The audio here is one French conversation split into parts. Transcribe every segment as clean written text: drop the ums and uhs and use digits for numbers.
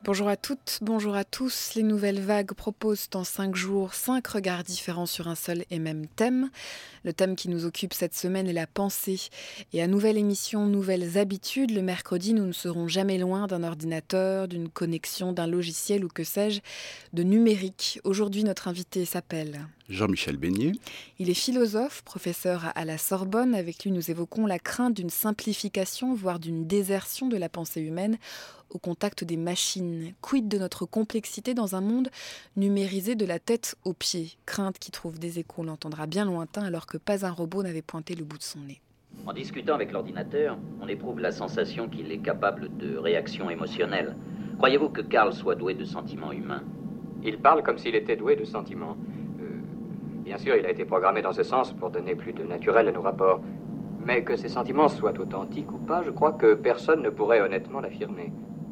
Bonjour à toutes, bonjour à tous. Les Nouvelles Vagues proposent en 5 jours 5 regards différents sur un seul et même thème. Le thème qui nous occupe cette semaine est la pensée. Et à nouvelle émission, nouvelles habitudes, le mercredi, nous ne serons jamais loin d'un ordinateur, d'une connexion, d'un logiciel ou que sais-je, de numérique. Aujourd'hui, notre invité s'appelle Jean-Michel Beignet. Il est philosophe, professeur à la Sorbonne. Avec lui, nous évoquons la crainte d'une simplification, voire d'une désertion de la pensée humaine au contact des machines. Quid de notre complexité dans un monde numérisé de la tête aux pieds? Crainte qui trouve des échos, on l'entendra bien lointain, alors que pas un robot n'avait pointé le bout de son nez. En discutant avec l'ordinateur, on éprouve la sensation qu'il est capable de réactions émotionnelles. Croyez-vous que Karl soit doué de sentiments humains? Il parle comme s'il était doué de sentiments. Bien sûr, il a été programmé dans ce sens pour donner plus de naturel à nos rapports. Mais que ces sentiments soient authentiques ou pas, je crois que personne ne pourrait honnêtement l'affirmer.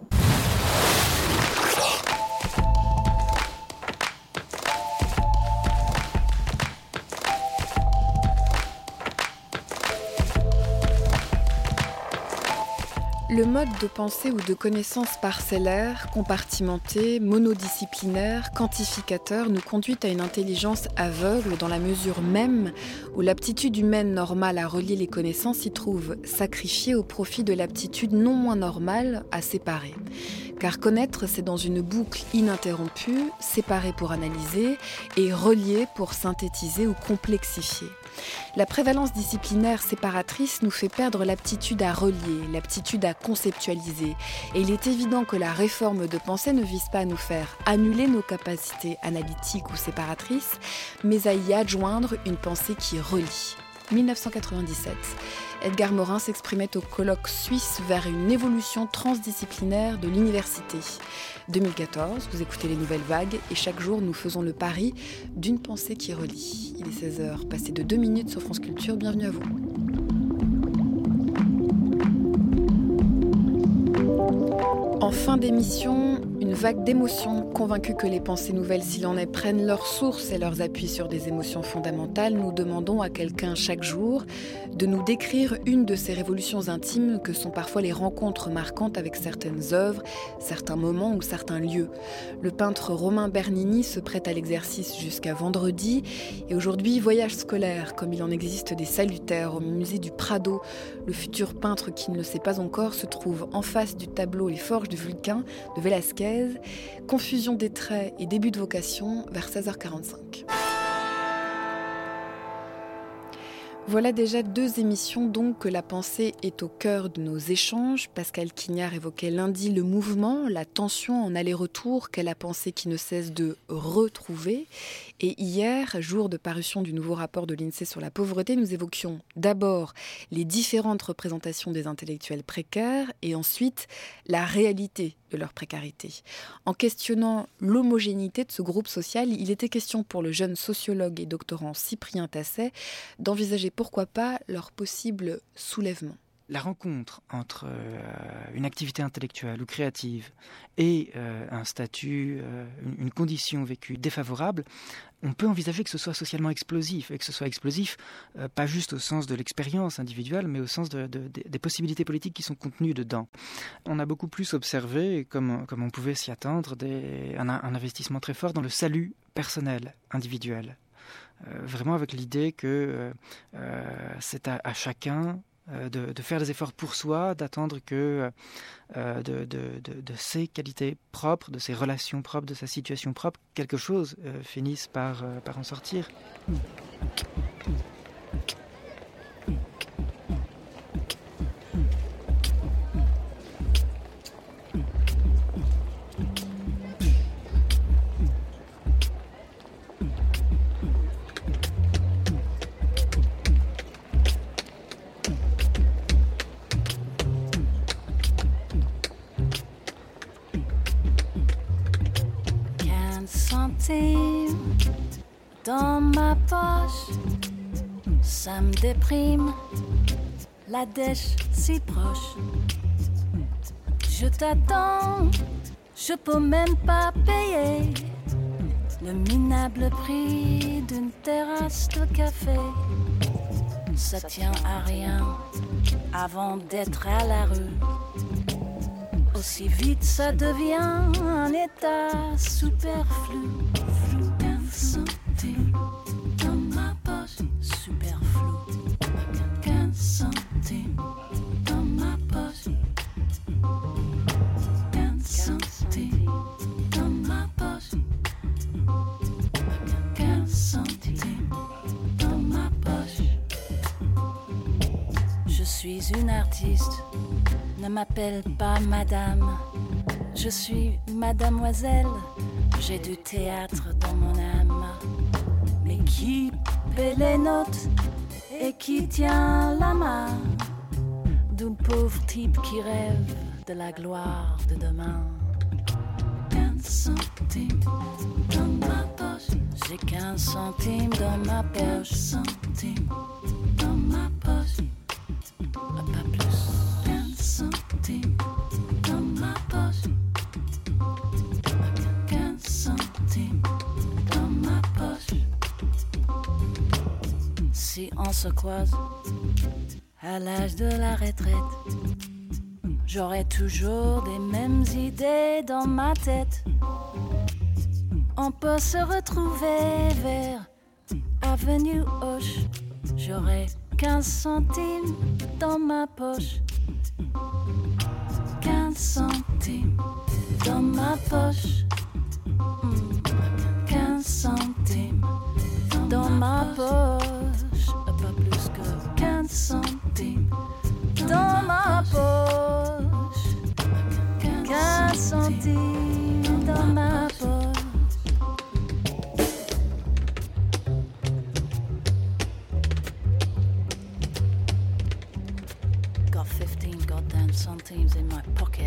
Le mode de pensée ou de connaissance parcellaire, compartimenté, monodisciplinaire, quantificateur nous conduit à une intelligence aveugle dans la mesure même où l'aptitude humaine normale à relier les connaissances s'y trouve sacrifiée au profit de l'aptitude non moins normale à séparer. Car connaître, c'est dans une boucle ininterrompue, séparer pour analyser et relier pour synthétiser ou complexifier. La prévalence disciplinaire séparatrice nous fait perdre l'aptitude à relier, l'aptitude à conceptualiser. Et il est évident que la réforme de pensée ne vise pas à nous faire annuler nos capacités analytiques ou séparatrices, mais à y adjoindre une pensée qui relie. 1997, Edgar Morin s'exprimait au colloque suisse vers une évolution transdisciplinaire de l'université. 2014, vous écoutez les Nouvelles Vagues et chaque jour nous faisons le pari d'une pensée qui relie. Il est 16h, passé de 2 minutes sur France Culture, bienvenue à vous. En fin d'émission, une vague d'émotions, convaincus que les pensées nouvelles, s'il en est, prennent leur source et leurs appuis sur des émotions fondamentales, nous demandons à quelqu'un chaque jour de nous décrire une de ces révolutions intimes que sont parfois les rencontres marquantes avec certaines œuvres, certains moments ou certains lieux. Le peintre Romain Bernini se prête à l'exercice jusqu'à vendredi et aujourd'hui, voyage scolaire, comme il en existe des salutaires au musée du Prado. Le futur peintre qui ne le sait pas encore se trouve en face du tableau Les Forges du Vulcain de Velázquez. Confusion des traits et début de vocation vers 16h45. Voilà déjà 2 émissions donc que la pensée est au cœur de nos échanges. Pascal Quignard évoquait lundi le mouvement, la tension en aller-retour qu'est la pensée qui ne cesse de retrouver. Et hier, jour de parution du nouveau rapport de l'INSEE sur la pauvreté, nous évoquions d'abord les différentes représentations des intellectuels précaires et ensuite la réalité de leur précarité. En questionnant l'homogénéité de ce groupe social, il était question pour le jeune sociologue et doctorant Cyprien Tasset d'envisager pourquoi pas leur possible soulèvement. La rencontre entre une activité intellectuelle ou créative et un statut, une condition vécue défavorable, on peut envisager que ce soit socialement explosif, et que ce soit explosif pas juste au sens de l'expérience individuelle, mais au sens des possibilités politiques qui sont contenues dedans. On a beaucoup plus observé, comme on pouvait s'y attendre, un investissement très fort dans le salut personnel, individuel. Vraiment avec l'idée que c'est à chacun de faire des efforts pour soi, d'attendre que de ses qualités propres, de ses relations propres, de sa situation propre, quelque chose finisse par en sortir. Dans ma poche, ça me déprime, la dèche si proche. Je t'attends, je peux même pas payer le minable prix d'une terrasse de café. Ça tient à rien avant d'être à la rue. Au Aussi vite ça devient un état superflu. Flou, 15 centimes dans ma poche. Superflu. 15 centimes dans ma poche. 15 centimes dans ma poche. 15 centimes dans ma poche. Je suis une artiste, ne m'appelle pas madame. Je suis mademoiselle, j'ai du théâtre dans mon âme. Mais qui paie les notes et qui tient la main d'un pauvre type qui rêve de la gloire de demain. 15 centimes dans ma poche. J'ai 15 centimes dans ma poche. 15 centimes dans ma poche. Pas plus. 15 centimes dans ma poche. 15 centimes dans ma poche. Si on se croise à l'âge de la retraite, j'aurai toujours des mêmes idées dans ma tête. On peut se retrouver vers Avenue Hoche. J'aurai 15 centimes dans ma poche. 15 centimes dans ma poche. 15 centimes dans ma poche. Pas plus que 15 centimes dans ma poche. 15 centimes dans ma poche. Got 15 goddamn centimes in my pocket.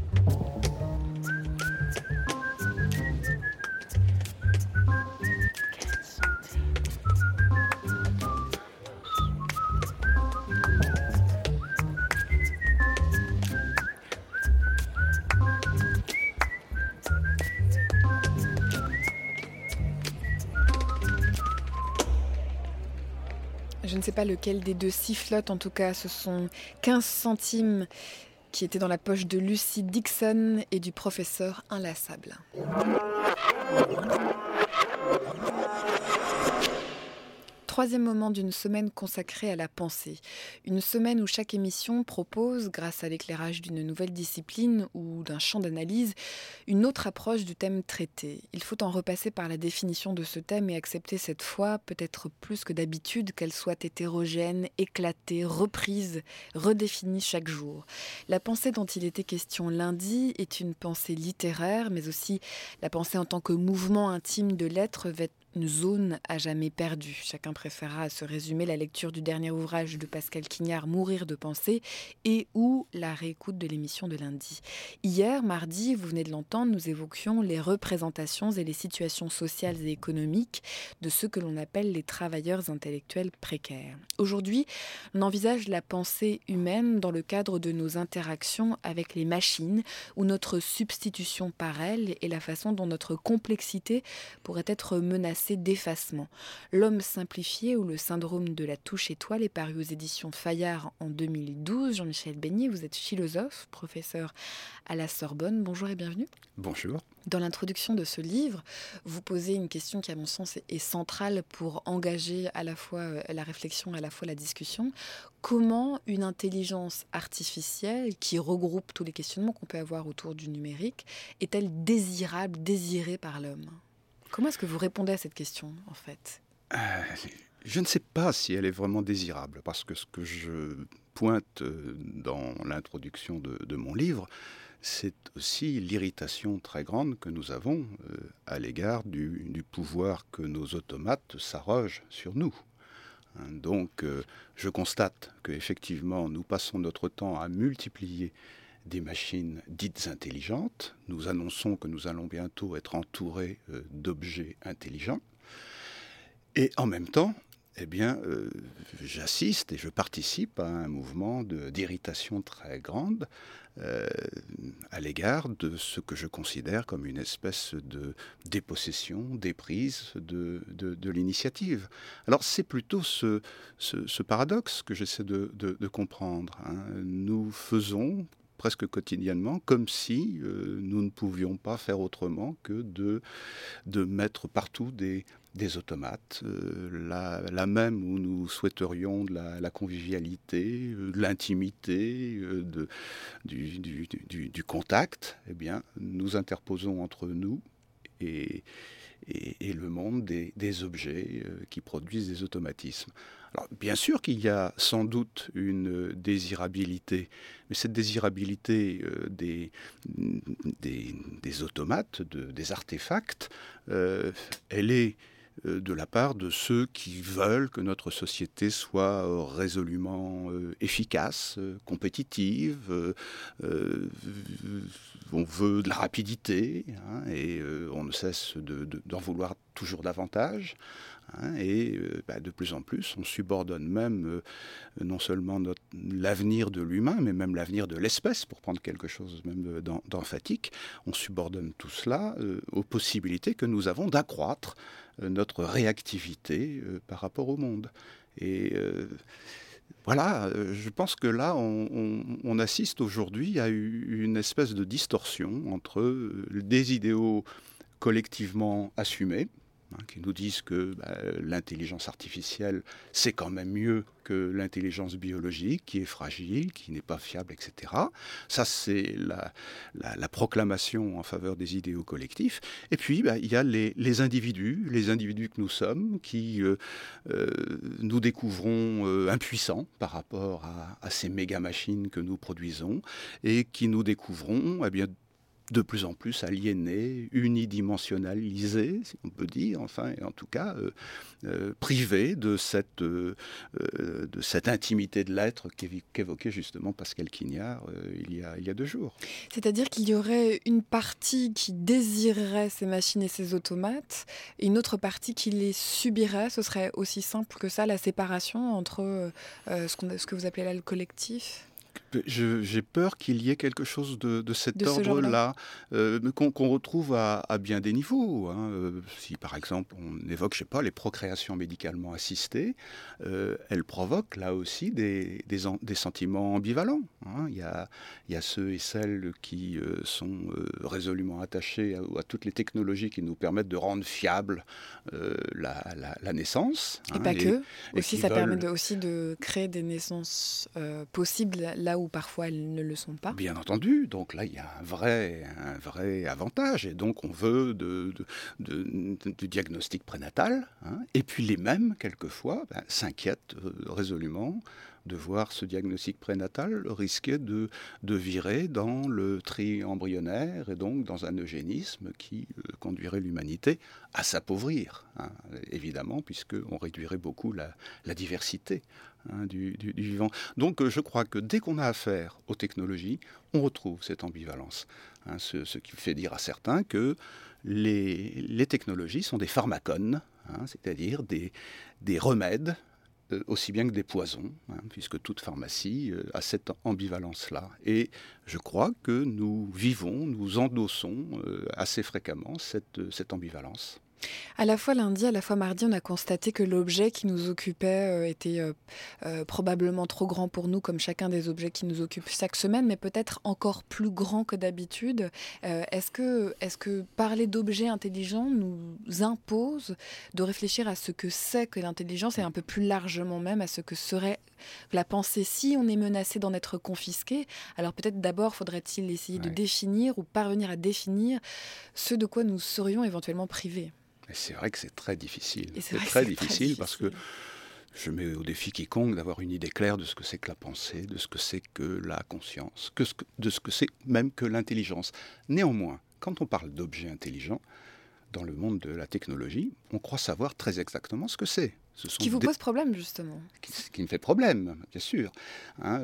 Je ne sais pas lequel des deux sifflote, en tout cas ce sont 15 centimes qui étaient dans la poche de Lucy Dixon et du professeur inlassable. Troisième moment d'une semaine consacrée à la pensée. Une semaine où chaque émission propose, grâce à l'éclairage d'une nouvelle discipline ou d'un champ d'analyse, une autre approche du thème traité. Il faut en repasser par la définition de ce thème et accepter cette fois, peut-être plus que d'habitude, qu'elle soit hétérogène, éclatée, reprise, redéfinie chaque jour. La pensée dont il était question lundi est une pensée littéraire, mais aussi la pensée en tant que mouvement intime de l'être une zone à jamais perdue. Chacun préférera à se résumer la lecture du dernier ouvrage de Pascal Quignard, Mourir de penser, et ou la réécoute de l'émission de lundi. Hier, mardi, vous venez de l'entendre, nous évoquions les représentations et les situations sociales et économiques de ceux que l'on appelle les travailleurs intellectuels précaires. Aujourd'hui, on envisage la pensée humaine dans le cadre de nos interactions avec les machines ou notre substitution par elles et la façon dont notre complexité pourrait être menacée d'effacement. L'homme simplifié ou le syndrome de la touche étoile est paru aux éditions Fayard en 2012. Jean-Michel Beignet, vous êtes philosophe, professeur à la Sorbonne. Bonjour et bienvenue. Bonjour. Dans l'introduction de ce livre, vous posez une question qui, à mon sens, est centrale pour engager à la fois la réflexion et à la fois la discussion. Comment une intelligence artificielle qui regroupe tous les questionnements qu'on peut avoir autour du numérique est-elle désirable, désirée par l'homme ? Comment est-ce que vous répondez à cette question, en fait ? Je ne sais pas si elle est vraiment désirable, parce que ce que je pointe dans l'introduction de mon livre, c'est aussi l'irritation très grande que nous avons à l'égard du pouvoir que nos automates s'arrogent sur nous. Donc, je constate qu'effectivement, nous passons notre temps à multiplier des machines dites intelligentes. Nous annonçons que nous allons bientôt être entourés d'objets intelligents. Et en même temps, j'assiste et je participe à un mouvement d'irritation très grande à l'égard de ce que je considère comme une espèce de dépossession, déprise de l'initiative. Alors c'est plutôt ce paradoxe que j'essaie de comprendre. Nous faisons presque quotidiennement, comme si nous ne pouvions pas faire autrement que de mettre partout des automates, là même où nous souhaiterions de la convivialité, de l'intimité, du contact, eh bien, nous interposons entre nous et le monde des objets qui produisent des automatismes. Alors, bien sûr qu'il y a sans doute une désirabilité, mais cette désirabilité des automates, des artefacts, elle est de la part de ceux qui veulent que notre société soit résolument efficace, compétitive. On veut de la rapidité, hein, et on ne cesse d'en vouloir toujours davantage. Hein, et de plus en plus, on subordonne même non seulement l'avenir de l'humain, mais même l'avenir de l'espèce, pour prendre quelque chose même d'emphatique. On subordonne tout cela aux possibilités que nous avons d'accroître notre réactivité par rapport au monde. Et voilà, je pense que là, on assiste aujourd'hui à une espèce de distorsion entre des idéaux collectivement assumés, qui nous disent que l'intelligence artificielle, c'est quand même mieux que l'intelligence biologique, qui est fragile, qui n'est pas fiable, etc. Ça, c'est la proclamation en faveur des idéaux collectifs. Et puis, il y a les individus que nous sommes, qui nous découvrons impuissants par rapport à ces méga-machines que nous produisons, et qui nous découvrons, de plus en plus aliénés, unidimensionnalisés, si on peut dire, enfin, et en tout cas, privés de cette intimité de l'être qu'évoquait justement Pascal Quignard il y a 2 jours. C'est-à-dire qu'il y aurait une partie qui désirerait ces machines et ces automates, et une autre partie qui les subirait. Ce serait aussi simple que ça, la séparation entre ce que vous appelez là le collectif ? J'ai peur qu'il y ait quelque chose de cet ordre-là, qu'on retrouve à bien des niveaux. Hein. Si par exemple on évoque, les procréations médicalement assistées, elles provoquent là aussi des sentiments ambivalents. Hein. Il y a ceux et celles qui sont résolument attachés à toutes les technologies qui nous permettent de rendre fiable la naissance. Et pas que. Aussi, ça permet aussi de créer des naissances possibles là où parfois elles ne le sont pas. Bien entendu, donc là il y a un vrai avantage, et donc on veut du diagnostic prénatal, hein, et puis les mêmes, quelquefois, s'inquiètent résolument de voir ce diagnostic prénatal risquer de virer dans le tri embryonnaire, et donc dans un eugénisme qui conduirait l'humanité à s'appauvrir, hein, évidemment, puisqu'on réduirait beaucoup la diversité, hein, du vivant. Donc je crois que dès qu'on a affaire aux technologies, on retrouve cette ambivalence, hein, ce qui fait dire à certains que les technologies sont des pharmacones, hein, c'est-à-dire des remèdes, aussi bien que des poisons, hein, puisque toute pharmacie a cette ambivalence-là. Et je crois que nous endossons assez fréquemment cette ambivalence. À la fois lundi, à la fois mardi, on a constaté que l'objet qui nous occupait était probablement trop grand pour nous, comme chacun des objets qui nous occupent chaque semaine, mais peut-être encore plus grand que d'habitude. Est-ce que parler d'objets intelligents nous impose de réfléchir à ce que c'est que l'intelligence, et un peu plus largement même à ce que serait la pensée si on est menacé d'en être confisqué? Alors peut-être d'abord faudrait-il essayer de définir ou parvenir à définir ce de quoi nous serions éventuellement privés. Et c'est vrai que c'est très difficile. C'est très difficile parce que je mets au défi quiconque d'avoir une idée claire de ce que c'est que la pensée, de ce que c'est que la conscience, de ce que c'est même que l'intelligence. Néanmoins, quand on parle d'objets intelligents, dans le monde de la technologie, on croit savoir très exactement ce que c'est. Ce qui vous pose problème, justement. Qui me fait problème, bien sûr. Hein,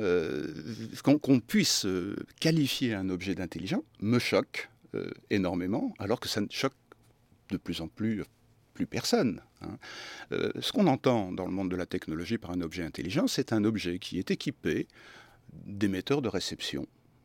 qu'on puisse qualifier un objet d'intelligent me choque énormément, alors que ça ne choque de plus en plus personne. Hein. Ce qu'on entend dans le monde de la technologie par un objet intelligent, c'est un objet qui est équipé d'émetteurs de réception,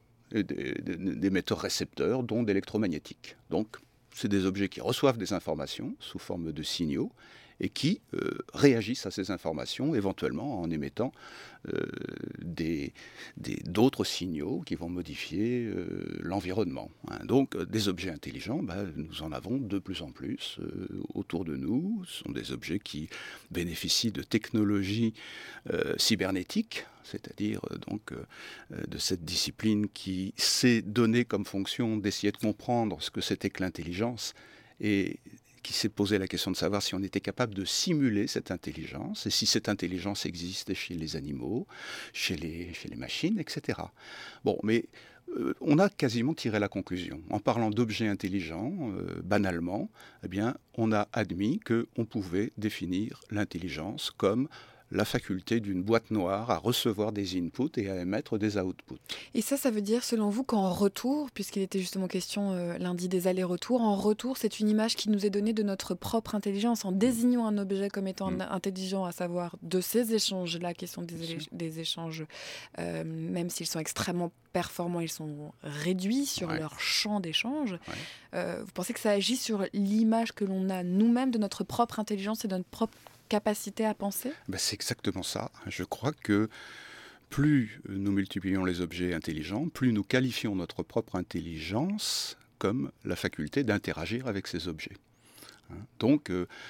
d'émetteurs récepteurs, dont d'électromagnétiques. Donc, c'est des objets qui reçoivent des informations sous forme de signaux et qui réagissent à ces informations, éventuellement en émettant d'autres signaux qui vont modifier l'environnement. Donc des objets intelligents, nous en avons de plus en plus autour de nous. Ce sont des objets qui bénéficient de technologies cybernétiques, c'est-à-dire de cette discipline qui s'est donnée comme fonction d'essayer de comprendre ce que c'était que l'intelligence et qui s'est posé la question de savoir si on était capable de simuler cette intelligence et si cette intelligence existait chez les animaux, chez les machines, etc. Bon, mais on a quasiment tiré la conclusion. En parlant d'objets intelligents, banalement, eh bien, on a admis qu'on pouvait définir l'intelligence comme la faculté d'une boîte noire à recevoir des inputs et à émettre des outputs. Et ça veut dire, selon vous, qu'en retour, puisqu'il était justement question lundi des allers-retours, en retour, c'est une image qui nous est donnée de notre propre intelligence, en désignant un objet comme étant intelligent, à savoir de ces échanges-là, qui sont des échanges, même s'ils sont extrêmement performants, ils sont réduits sur leur champ d'échange. Vous pensez que ça agit sur l'image que l'on a nous-mêmes de notre propre intelligence et de notre propre capacité à penser ? C'est exactement ça. Je crois que plus nous multiplions les objets intelligents, plus nous qualifions notre propre intelligence comme la faculté d'interagir avec ces objets. Donc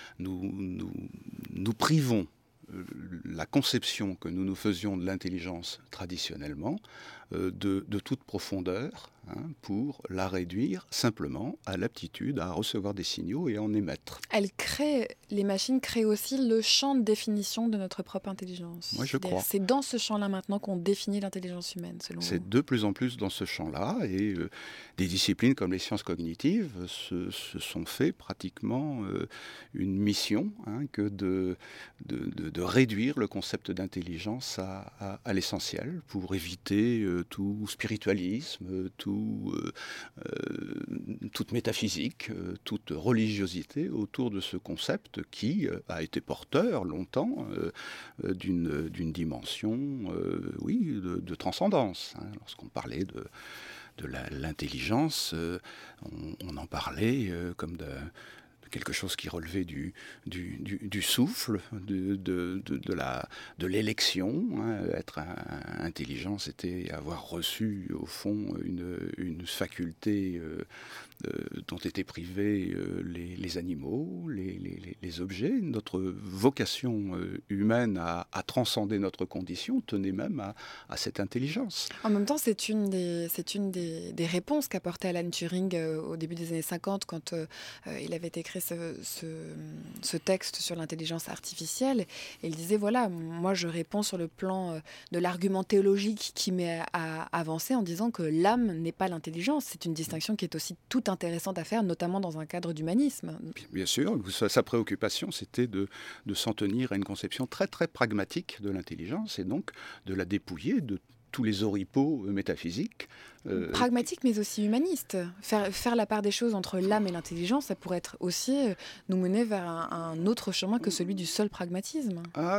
nous privons la conception que nous nous faisions de l'intelligence traditionnellement de toute profondeur, pour la réduire simplement à l'aptitude à recevoir des signaux et à en émettre. Les machines créent aussi le champ de définition de notre propre intelligence. Moi, je crois. C'est dans ce champ-là maintenant qu'on définit l'intelligence humaine, selon vous. C'est de plus en plus dans ce champ-là, et des disciplines comme les sciences cognitives se sont fait pratiquement une mission que de réduire le concept d'intelligence à l'essentiel, pour éviter tout spiritualisme, toute métaphysique, toute religiosité autour de ce concept qui a été porteur longtemps d'une dimension de transcendance. Lorsqu'on parlait de l'intelligence, on en parlait comme de quelque chose qui relevait du souffle, de l'élection. Être intelligent, c'était avoir reçu, au fond, une faculté dont étaient privés les animaux, les objets. Notre vocation humaine à transcender notre condition tenait même à cette intelligence. En même temps, c'est une des réponses qu'apportait Alan Turing au début des années 50, quand il avait écrit ce texte sur l'intelligence artificielle. Et il disait, voilà, moi je réponds sur le plan de l'argument théologique qui m'est avancé en disant que l'âme n'est pas l'intelligence. C'est une distinction qui est aussi tout intéressante à faire, notamment dans un cadre d'humanisme. Bien sûr, sa préoccupation, c'était de s'en tenir à une conception très très pragmatique de l'intelligence, et donc de la dépouiller de tous les oripeaux métaphysiques. Pragmatique, mais aussi humaniste. Faire la part des choses entre l'âme et l'intelligence, ça pourrait être aussi nous mener vers un autre chemin que celui du seul pragmatisme.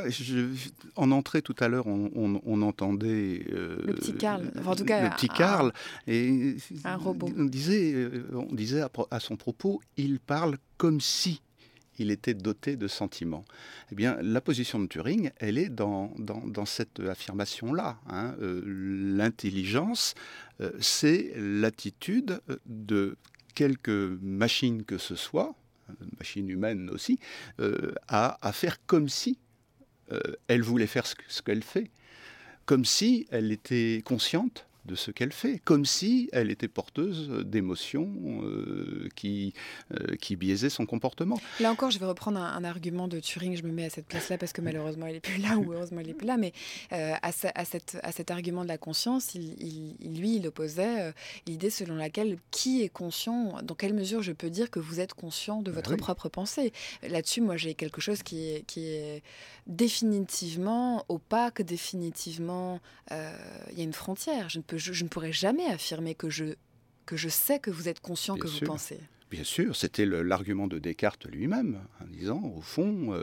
En entrée tout à l'heure, on entendait le petit Karl, en tout cas, le petit Karl, et un robot. On disait à son propos, il parle comme si il était doté de sentiments. Eh bien, la position de Turing, elle est dans cette affirmation-là. L'intelligence, c'est l'attitude de quelque machine que ce soit, machine humaine aussi, à faire comme si elle voulait faire ce qu'elle fait, comme si elle était consciente de ce qu'elle fait, comme si elle était porteuse d'émotions qui biaisaient son comportement. Là encore, je vais reprendre un argument de Turing, je me mets à cette place-là parce que malheureusement, elle n'est plus là, ou heureusement, elle n'est plus là, mais à cet argument de la conscience, il opposait l'idée selon laquelle qui est conscient, dans quelle mesure je peux dire que vous êtes conscient de votre propre pensée. Là-dessus, moi, j'ai quelque chose qui est définitivement opaque, définitivement, il y a une frontière. Je ne pourrais jamais affirmer que je sais que vous êtes conscient, bien que sûr. Vous pensez. Bien sûr, c'était l'argument de Descartes lui-même, en disant, au fond,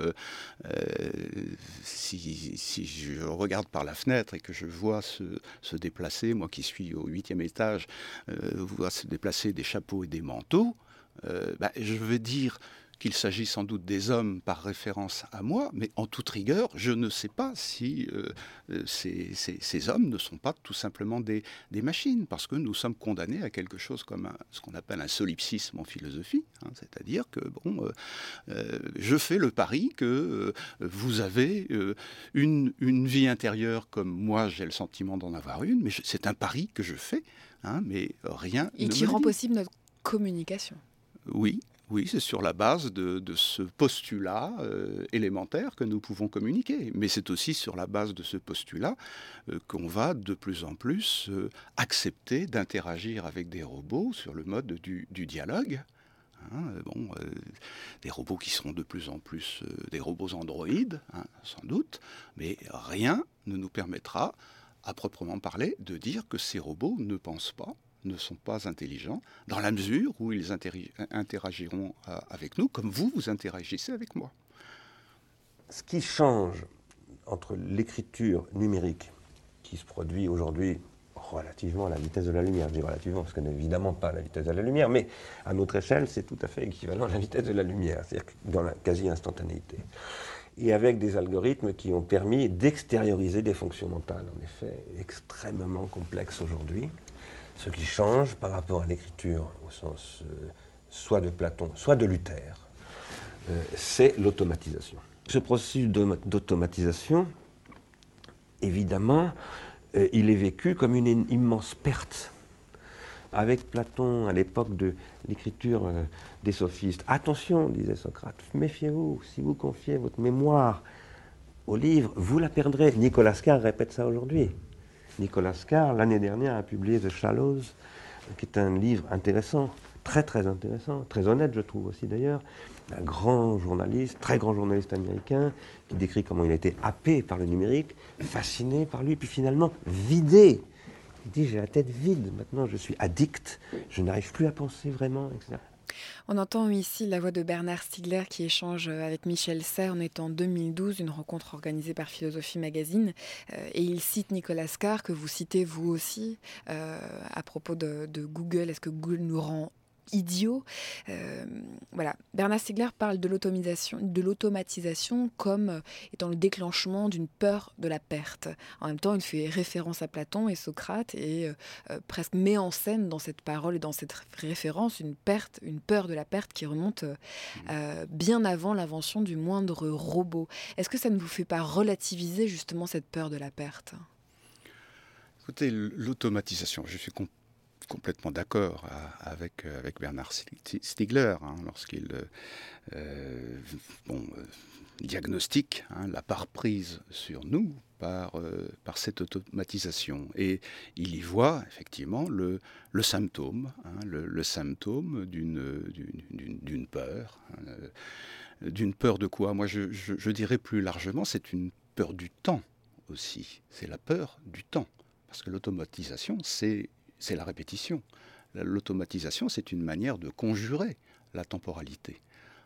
si je regarde par la fenêtre et que je vois se déplacer, moi qui suis au 8e étage, voir se déplacer des chapeaux et des manteaux, je vais dire qu'il s'agit sans doute des hommes par référence à moi, mais en toute rigueur, je ne sais pas si ces hommes ne sont pas tout simplement des machines, parce que nous sommes condamnés à quelque chose comme ce qu'on appelle un solipsisme en philosophie, c'est-à-dire que je fais le pari que vous avez une vie intérieure comme moi j'ai le sentiment d'en avoir une, mais c'est un pari que je fais, mais rien et ne qui me rend le dit. possible notre communication. Oui, c'est sur la base de ce postulat élémentaire que nous pouvons communiquer. Mais c'est aussi sur la base de ce postulat qu'on va de plus en plus accepter d'interagir avec des robots sur le mode du dialogue. Des robots qui seront de plus en plus des robots androïdes, sans doute, mais rien ne nous permettra, à proprement parler, de dire que ces robots ne pensent pas, ne sont pas intelligents, dans la mesure où ils interagiront avec nous, comme vous interagissez avec moi. Ce qui change entre l'écriture numérique, qui se produit aujourd'hui relativement à la vitesse de la lumière, je dis relativement parce qu'elle n'est évidemment pas à la vitesse de la lumière, mais à notre échelle, c'est tout à fait équivalent à la vitesse de la lumière, c'est-à-dire dans la quasi-instantanéité. Et avec des algorithmes qui ont permis d'extérioriser des fonctions mentales, en effet, extrêmement complexes aujourd'hui. Ce qui change par rapport à l'écriture, au sens soit de Platon, soit de Luther, c'est l'automatisation. Ce processus d'automatisation, évidemment, il est vécu comme une immense perte. Avec Platon, à l'époque de l'écriture des sophistes, attention, disait Socrate, méfiez-vous, si vous confiez votre mémoire au livre, vous la perdrez. Nicolas Carr répète ça aujourd'hui. Nicolas Carr, l'année dernière, a publié The Shallows, qui est un livre intéressant, très très intéressant, très honnête je trouve aussi d'ailleurs, un grand journaliste, très grand journaliste américain, qui décrit comment il a été happé par le numérique, fasciné par lui, puis finalement vidé. Il dit, j'ai la tête vide, maintenant je suis addict, je n'arrive plus à penser vraiment, etc. On entend ici la voix de Bernard Stiegler qui échange avec Michel Serres. On est en 2012, une rencontre organisée par Philosophie Magazine. Et il cite Nicolas Carr, que vous citez vous aussi, à propos de Google. Est-ce que Google nous rend idiots ? Voilà. Bernard Stiegler parle de l'automatisation comme étant le déclenchement d'une peur de la perte. En même temps, il fait référence à Platon et Socrate et presque met en scène dans cette parole et dans cette référence une peur de la perte qui remonte bien avant l'invention du moindre robot. Est-ce que ça ne vous fait pas relativiser justement cette peur de la perte ? Écoutez, l'automatisation, je suis complètement d'accord avec Bernard Stiegler lorsqu'il diagnostique la part prise sur nous par cette automatisation. Et il y voit effectivement le symptôme, le symptôme d'une peur. D'une peur de quoi ? Moi, je dirais plus largement, c'est une peur du temps aussi. C'est la peur du temps. Parce que l'automatisation, c'est la répétition. L'automatisation, c'est une manière de conjurer la temporalité.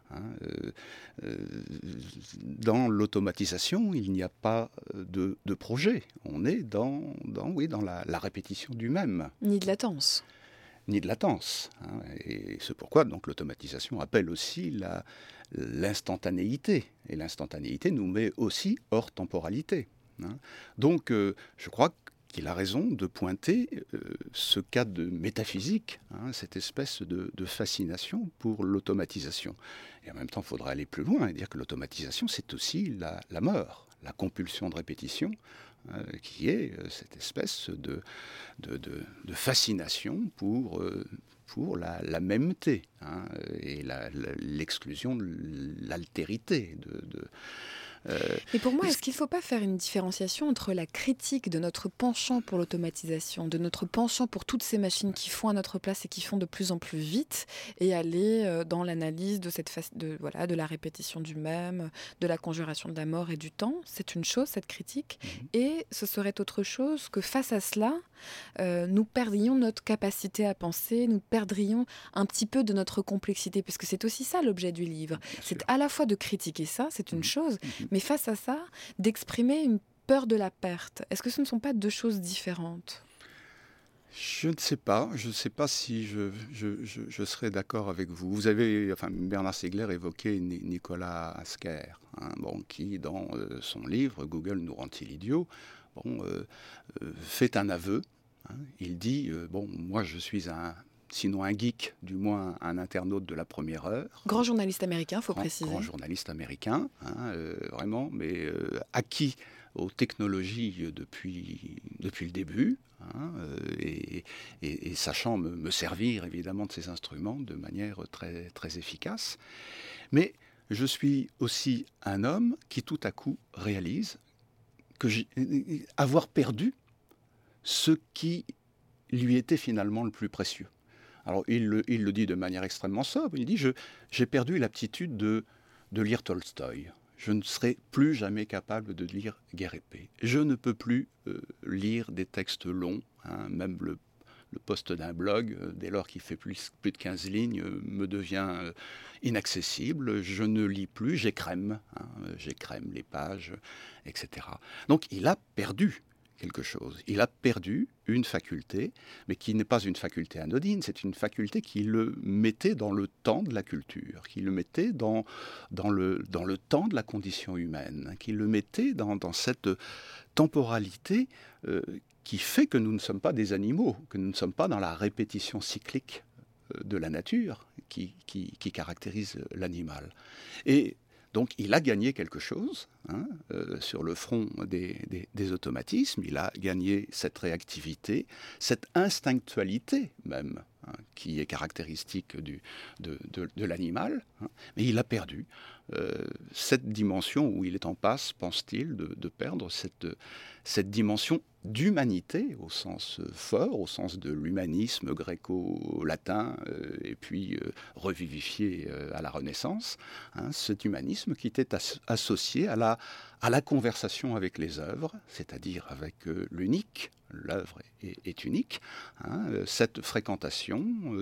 Dans l'automatisation, il n'y a pas de projet. On est dans la répétition du même. Ni de latence. Ni de latence. Et c'est pourquoi donc, l'automatisation appelle aussi l'instantanéité. Et l'instantanéité nous met aussi hors temporalité. Donc, je crois qu'il a raison de pointer ce cas de métaphysique, cette espèce de fascination pour l'automatisation. Et en même temps, il faudrait aller plus loin et dire que l'automatisation, c'est aussi la mort, la compulsion de répétition, qui est cette espèce de fascination pour la mêmeté et l'exclusion de l'altérité. Et pour moi, est-ce qu'il ne faut pas faire une différenciation entre la critique de notre penchant pour l'automatisation, de notre penchant pour toutes ces machines qui font à notre place et qui font de plus en plus vite, et aller dans l'analyse de la répétition du même, de la conjuration de la mort et du temps? C'est une chose, cette critique. Et ce serait autre chose que face à cela, nous perdrions notre capacité à penser, nous perdrions un petit peu de notre complexité, puisque c'est aussi ça l'objet du livre. C'est à la fois de critiquer ça, c'est une chose, mais face à ça, d'exprimer une peur de la perte. Est-ce que ce ne sont pas deux choses différentes ? Je ne sais pas. Je ne sais pas si je serais d'accord avec vous. Vous avez, enfin, Bernard Stiegler évoquait Nicolas Asker, hein, bon, qui, dans son livre « Google nous rend-il idiots », bon, fait un aveu. Hein. Il dit bon, moi, je suis sinon un geek, du moins un internaute de la première heure. Grand journaliste américain, il faut préciser. Grand journaliste américain, hein, vraiment, mais acquis aux technologies depuis le début, hein, et sachant me servir évidemment de ces instruments de manière très, très efficace. Mais je suis aussi un homme qui tout à coup réalise que avoir perdu ce qui lui était finalement le plus précieux. Alors il le dit de manière extrêmement sobre, il dit j'ai perdu l'aptitude de lire Tolstoï. Je ne serai plus jamais capable de lire Guerre et Paix. Je ne peux plus lire des textes longs, hein, même le post d'un blog, dès lors qu'il fait plus de 15 lignes, me devient inaccessible. Je ne lis plus, j'écrème, hein, j'écrème les pages, etc. Donc il a perdu quelque chose. Il a perdu une faculté, mais qui n'est pas une faculté anodine, c'est une faculté qui le mettait dans le temps de la culture, qui le mettait dans le temps de la condition humaine, qui le mettait dans cette temporalité qui fait que nous ne sommes pas des animaux, que nous ne sommes pas dans la répétition cyclique de la nature qui caractérise l'animal. Et donc il a gagné quelque chose, hein, sur le front des automatismes, il a gagné cette réactivité, cette instinctualité même, hein, qui est caractéristique de l'animal, hein, mais il a perdu cette dimension où il est en passe, pense-t-il, de perdre cette dimension d'humanité au sens fort, au sens de l'humanisme gréco-latin, et puis revivifié à la Renaissance, hein, cet humanisme qui était associé à la conversation avec les œuvres, c'est-à-dire avec l'unique, l'œuvre est unique, hein, cette fréquentation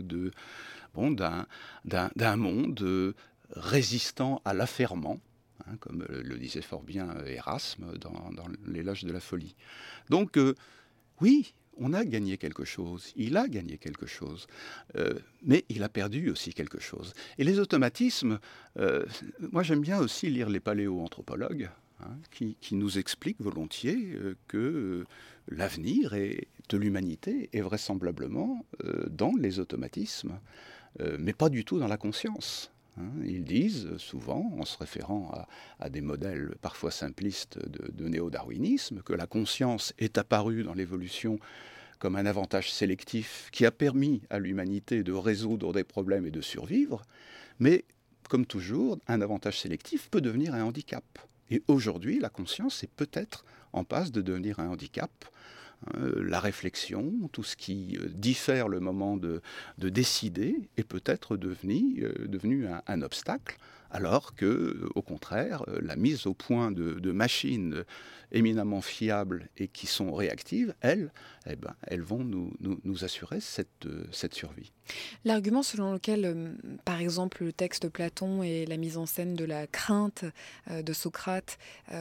d'un monde résistant à l'affairement, hein, comme le disait fort bien Erasme dans l'éloge de la folie. Donc, oui, on a gagné quelque chose, il a gagné quelque chose, mais il a perdu aussi quelque chose. Et les automatismes, moi j'aime bien aussi lire les paléoanthropologues, hein, qui nous expliquent volontiers que l'avenir de l'humanité est vraisemblablement dans les automatismes, mais pas du tout dans la conscience. Ils disent souvent, en se référant à des modèles parfois simplistes de néo-darwinisme, que la conscience est apparue dans l'évolution comme un avantage sélectif qui a permis à l'humanité de résoudre des problèmes et de survivre, mais comme toujours, un avantage sélectif peut devenir un handicap. Et aujourd'hui, la conscience est peut-être en passe de devenir un handicap. La réflexion, tout ce qui diffère le moment de décider est peut-être devenu un obstacle, alors que, au contraire, la mise au point de machines éminemment fiables et qui sont réactives, elles vont nous assurer cette survie. L'argument selon lequel, par exemple, le texte de Platon et la mise en scène de la crainte de Socrate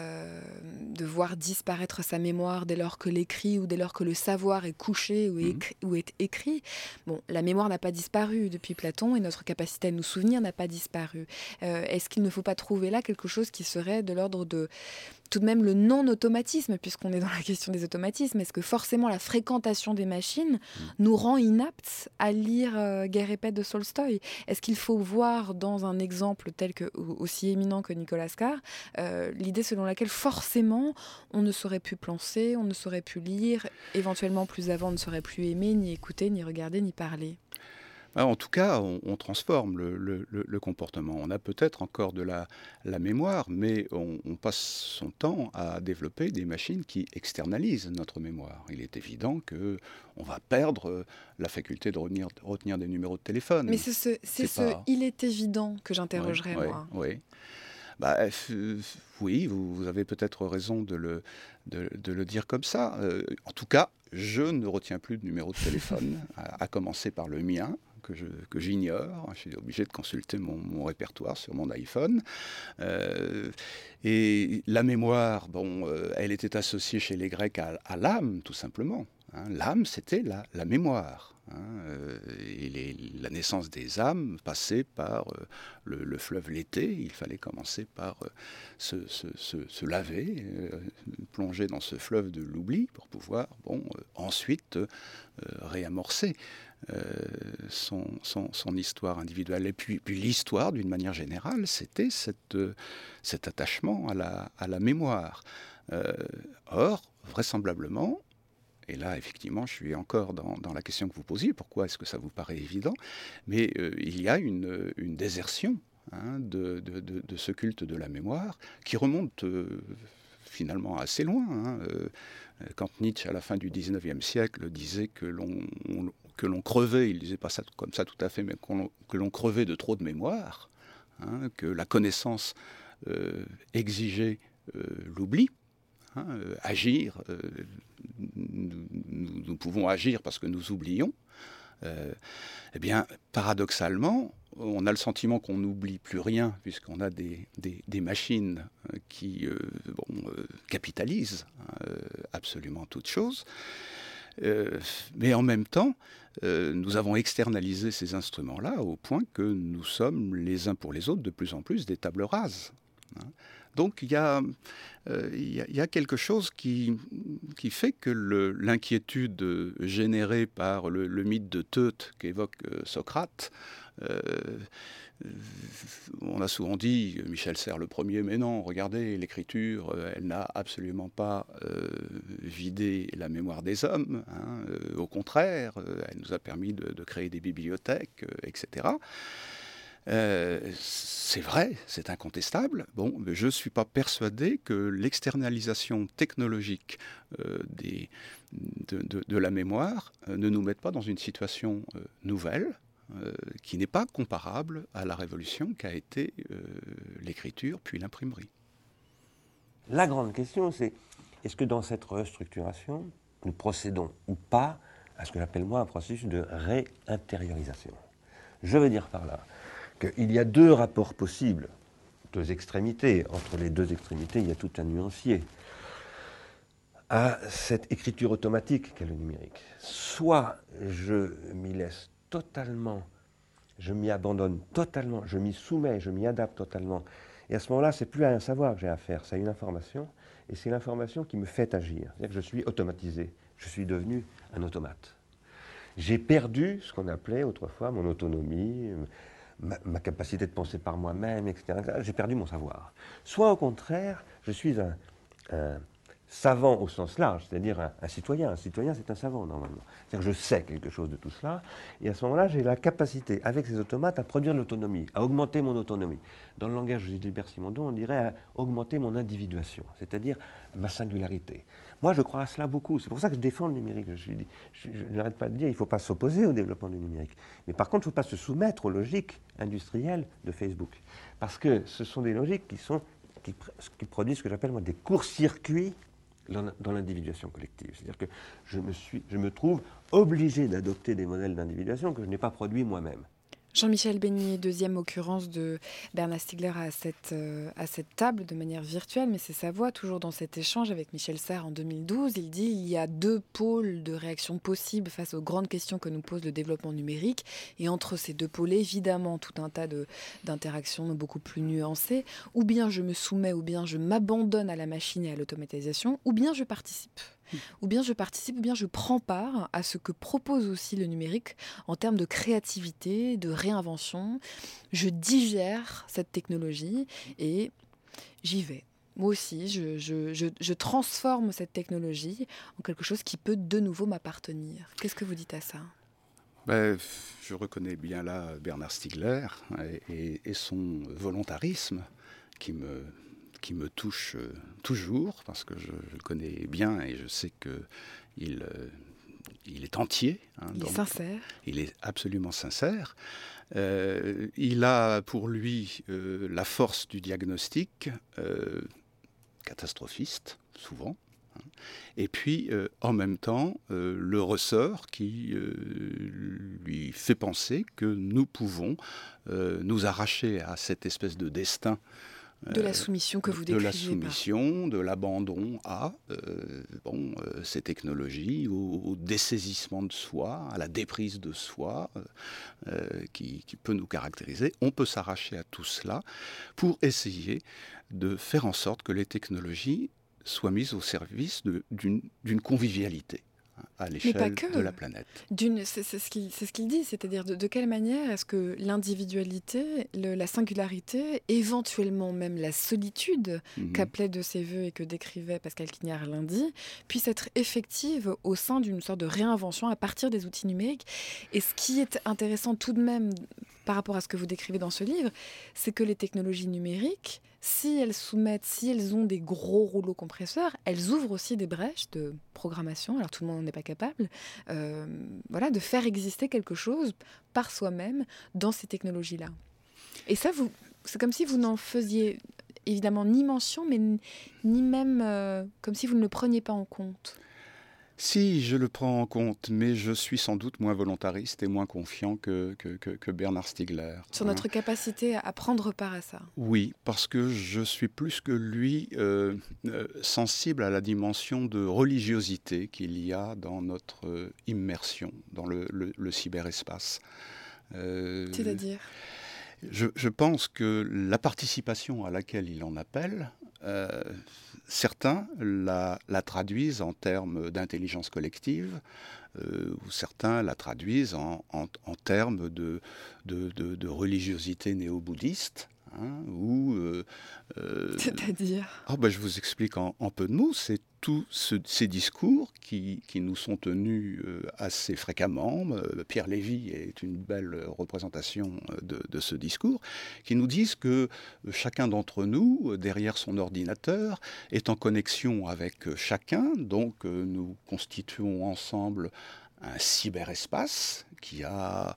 de voir disparaître sa mémoire dès lors que l'écrit ou dès lors que le savoir est couché ou est écrit, bon, la mémoire n'a pas disparu depuis Platon et notre capacité à nous souvenir n'a pas disparu. Est-ce qu'il ne faut pas trouver là quelque chose qui serait de l'ordre de tout de même le non-automatisme, puisqu'on est dans la question des automatismes? Est-ce que forcément la fréquentation des machines nous rend inaptes à lire Guerre et Paix de Tolstoï? Est-ce qu'il faut voir dans un exemple tel que, aussi éminent que Nicolas Asker, l'idée selon laquelle forcément on ne saurait plus penser, on ne saurait plus lire, éventuellement plus avant on ne saurait plus aimer, ni écouter, ni regarder, ni parler? En tout cas, on transforme le comportement. On a peut-être encore de la mémoire, mais on passe son temps à développer des machines qui externalisent notre mémoire. Il est évident qu'on va perdre la faculté de retenir des numéros de téléphone. Mais il est évident que j'interrogerais, moi. Oui. Oui, vous avez peut-être raison de le dire comme ça. En tout cas, je ne retiens plus de numéro de téléphone, à commencer par le mien, que j'ignore. Je suis obligé de consulter mon répertoire sur mon iPhone. Et la mémoire, elle était associée chez les Grecs à l'âme, tout simplement. L'âme, c'était la mémoire. Et la naissance des âmes passait par le fleuve Lété. Il fallait commencer par se laver, plonger dans ce fleuve de l'oubli pour pouvoir ensuite réamorcer son histoire individuelle. Et puis l'histoire, d'une manière générale, c'était cet attachement à la mémoire. Or, vraisemblablement, et là, effectivement, je suis encore dans la question que vous posiez, pourquoi est-ce que ça vous paraît évident, mais il y a une désertion de ce culte de la mémoire qui remonte finalement assez loin. Quand Nietzsche, à la fin du XIXe siècle, disait que l'on crevait, il ne disait pas ça comme ça tout à fait, mais que l'on crevait de trop de mémoire, que la connaissance exigeait l'oubli. Agir, nous pouvons agir parce que nous oublions. Eh bien, paradoxalement, on a le sentiment qu'on n'oublie plus rien puisqu'on a des machines qui capitalisent absolument toutes choses. Mais en même temps, nous avons externalisé ces instruments-là au point que nous sommes les uns pour les autres de plus en plus des tables rases. Donc il y a quelque chose qui fait que l'inquiétude générée par le mythe de Teute qu'évoque Socrate, on a souvent dit, Michel Serres le premier, mais non, regardez, l'écriture, elle n'a absolument pas vidé la mémoire des hommes, au contraire, elle nous a permis de créer des bibliothèques, etc. C'est vrai, c'est incontestable. Mais je ne suis pas persuadé que l'externalisation technologique de la mémoire ne nous mette pas dans une situation nouvelle qui n'est pas comparable à la révolution qu'a été l'écriture puis l'imprimerie. La grande question, c'est est-ce que dans cette restructuration, nous procédons ou pas à ce que j'appelle moi un processus de réintériorisation. Je veux dire par là qu'il y a deux rapports possibles, deux extrémités. Entre les deux extrémités, il y a tout un nuancier à cette écriture automatique qu'est le numérique. Soit je m'y laisse totalement, je m'y abandonne totalement, je m'y soumets, je m'y adapte totalement. Et à ce moment-là, c'est plus à un savoir que j'ai à faire, c'est une information, et c'est l'information qui me fait agir. C'est-à-dire que je suis automatisé, je suis devenu un automate. J'ai perdu ce qu'on appelait autrefois mon autonomie, ma capacité de penser par moi-même, etc. J'ai perdu mon savoir. Soit au contraire, je suis un savant au sens large, c'est-à-dire un citoyen. Un citoyen, c'est un savant, normalement. C'est-à-dire que je sais quelque chose de tout cela, et à ce moment-là, j'ai la capacité, avec ces automates, à produire l'autonomie, à augmenter mon autonomie. Dans le langage de Gilbert Simondon, on dirait à augmenter mon individuation, c'est-à-dire ma singularité. Moi, je crois à cela beaucoup. C'est pour ça que je défends le numérique. Je n'arrête pas de dire qu'il ne faut pas s'opposer au développement du numérique. Mais par contre, il ne faut pas se soumettre aux logiques industrielles de Facebook. Parce que ce sont des logiques qui produisent ce que j'appelle moi des courts-circuits dans l'individuation collective. C'est-à-dire que je me trouve obligé d'adopter des modèles d'individuation que je n'ai pas produits moi-même. Jean-Michel Beignet, deuxième occurrence de Bernard Stiegler à cette table de manière virtuelle, mais c'est sa voix, toujours dans cet échange avec Michel Serres en 2012. Il dit il y a deux pôles de réaction possibles face aux grandes questions que nous pose le développement numérique. Et entre ces deux pôles, évidemment, tout un tas d'interactions beaucoup plus nuancées. Ou bien je me soumets, ou bien je m'abandonne à la machine et à l'automatisation, ou bien je participe. Ou bien je prends part à ce que propose aussi le numérique en termes de créativité, de réinvention. Je digère cette technologie et j'y vais. Moi aussi, je transforme cette technologie en quelque chose qui peut de nouveau m'appartenir. Qu'est-ce que vous dites à ça ? Je reconnais bien là Bernard Stiegler et son volontarisme qui me touche toujours, parce que je le connais bien et je sais qu'il est entier. Il est sincère. Il est absolument sincère. Il a pour lui la force du diagnostic, catastrophiste, souvent. Et puis, en même temps, le ressort qui lui fait penser que nous pouvons nous arracher à cette espèce de destin De la soumission que vous décrivez. De la soumission, de l'abandon à ces technologies, au dessaisissement de soi, à la déprise de soi qui peut nous caractériser. On peut s'arracher à tout cela pour essayer de faire en sorte que les technologies soient mises au service d'une convivialité à l'échelle de la planète. C'est ce qu'il dit, c'est-à-dire de quelle manière est-ce que l'individualité, la singularité, éventuellement même la solitude qu'appelait de ses voeux et que décrivait Pascal Quignard lundi, puisse être effective au sein d'une sorte de réinvention à partir des outils numériques. Et ce qui est intéressant tout de même par rapport à ce que vous décrivez dans ce livre, c'est que les technologies numériques, si elles ont des gros rouleaux compresseurs, elles ouvrent aussi des brèches de programmation. Alors tout le monde n'est pas capable, de faire exister quelque chose par soi-même dans ces technologies-là. Et ça, c'est comme si vous n'en faisiez évidemment ni mention, mais ni même comme si vous ne le preniez pas en compte. Si, je le prends en compte, mais je suis sans doute moins volontariste et moins confiant que Bernard Stiegler. Sur notre capacité à prendre part à ça. Oui, parce que je suis plus que lui sensible à la dimension de religiosité qu'il y a dans notre immersion dans le cyberespace. C'est-à-dire ? Je pense que la participation à laquelle il en appelle, certains la traduisent en termes d'intelligence collective, ou certains la traduisent en termes de religiosité néo-bouddhiste. C'est-à-dire je vous explique en peu de mots. C'est tous ces discours qui nous sont tenus assez fréquemment. Pierre Lévy est une belle représentation de ce discours, qui nous disent que chacun d'entre nous, derrière son ordinateur, est en connexion avec chacun. Donc nous constituons ensemble un cyberespace qui a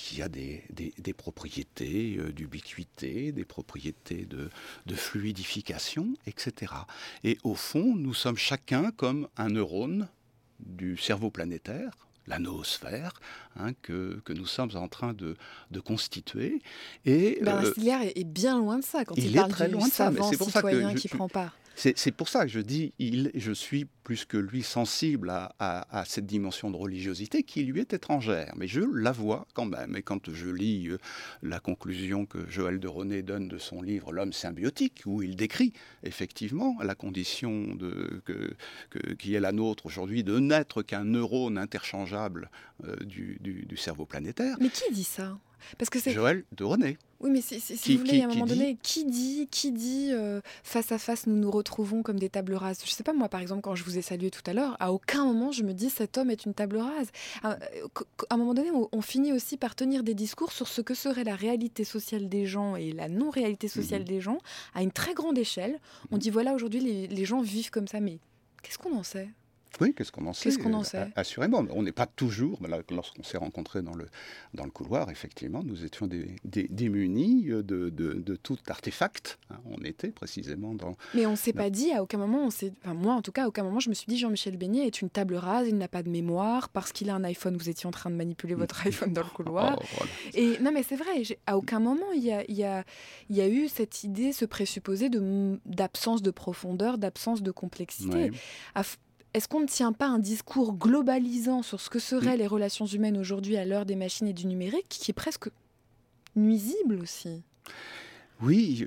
des propriétés d'ubiquité, des propriétés de fluidification, etc. Et au fond, nous sommes chacun comme un neurone du cerveau planétaire, la noosphère, que nous sommes en train de constituer. Et Bernard Stiegler est bien loin de ça quand il parle très du loin de ça, mais savant c'est pour ça citoyen que qui prend part. C'est pour ça que je dis, je suis plus que lui sensible à cette dimension de religiosité qui lui est étrangère. Mais je la vois quand même. Et quand je lis la conclusion que Joël de René donne de son livre « L'homme symbiotique », où il décrit effectivement la condition qui est la nôtre aujourd'hui de n'être qu'un neurone interchangeable du cerveau planétaire. Mais qui dit ça ? Parce que c'est Joël de René. Oui, mais si vous voulez, à un moment donné, qui dit face à face, nous nous retrouvons comme des tables rases ? Je ne sais pas, moi, par exemple, quand je vous ai salué tout à l'heure, à aucun moment je me dis cet homme est une table rase. À un moment donné, on finit aussi par tenir des discours sur ce que serait la réalité sociale des gens et la non-réalité sociale des gens à une très grande échelle. On dit, voilà, aujourd'hui, les gens vivent comme ça, mais qu'est-ce qu'on en sait ? Oui, qu'est-ce qu'on en sait ? Assurément, on n'est pas toujours, lorsqu'on s'est rencontrés dans le couloir, effectivement, nous étions démunis de tout artefact. On était précisément dans... Mais on ne s'est pas dit, à aucun moment, moi en tout cas, à aucun moment, je me suis dit Jean-Michel Beignet est une table rase, il n'a pas de mémoire, parce qu'il a un iPhone, vous étiez en train de manipuler votre iPhone dans le couloir. Voilà. Et non, mais c'est vrai, à aucun moment, il y a eu cette idée, ce présupposé d'absence de profondeur, d'absence de complexité. Oui. Est-ce qu'on ne tient pas un discours globalisant sur ce que seraient les relations humaines aujourd'hui à l'heure des machines et du numérique qui est presque nuisible aussi ? Oui,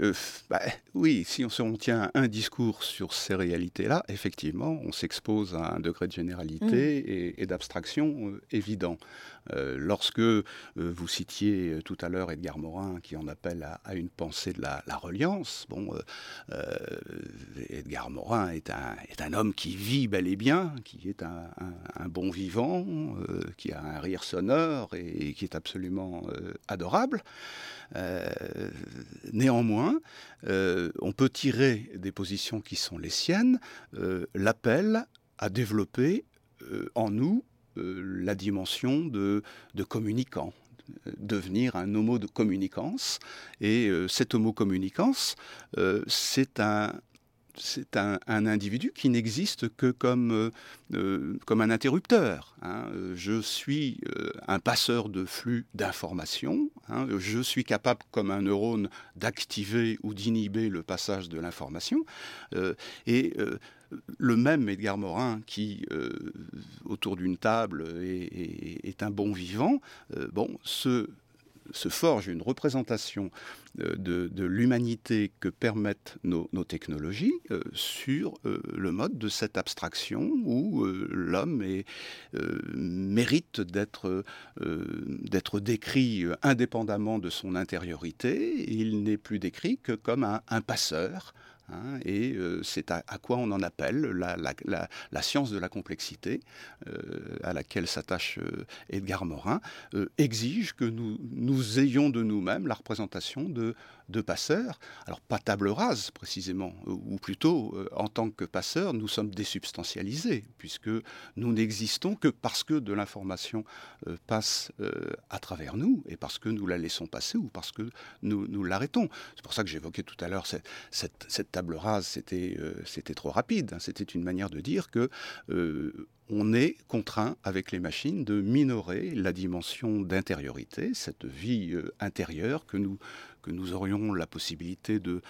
si on tient un discours sur ces réalités-là, effectivement, on s'expose à un degré de généralité et d'abstraction évident. Lorsque vous citiez tout à l'heure Edgar Morin, qui en appelle à une pensée de la reliance, Edgar Morin est un homme qui vit bel et bien, qui est un bon vivant, qui a un rire sonore et qui est absolument adorable. Néanmoins, on peut tirer des positions qui sont les siennes, l'appel à développer en nous la dimension de communicant, devenir un homo de communicans. Et cet homo communicans, c'est c'est un individu qui n'existe que comme un interrupteur. Je suis un passeur de flux d'informations. Je suis capable, comme un neurone, d'activer ou d'inhiber le passage de l'information. Le même Edgar Morin qui, autour d'une table, est un bon vivant, se forge une représentation de l'humanité que permettent nos technologies sur le mode de cette abstraction où l'homme mérite d'être décrit indépendamment de son intériorité. Il n'est plus décrit que comme un passeur. Et c'est à quoi on en appelle la science de la complexité à laquelle s'attache Edgar Morin, exige que nous ayons de nous-mêmes la représentation de passeurs. Alors pas table rase précisément, ou plutôt en tant que passeurs, nous sommes désubstantialisés, puisque nous n'existons que parce que de l'information passe à travers nous, et parce que nous la laissons passer, ou parce que nous l'arrêtons. C'est pour ça que j'évoquais tout à l'heure cette table rase, c'était trop rapide. C'était une manière de dire que on est contraint avec les machines de minorer la dimension d'intériorité, cette vie intérieure que nous aurions la possibilité de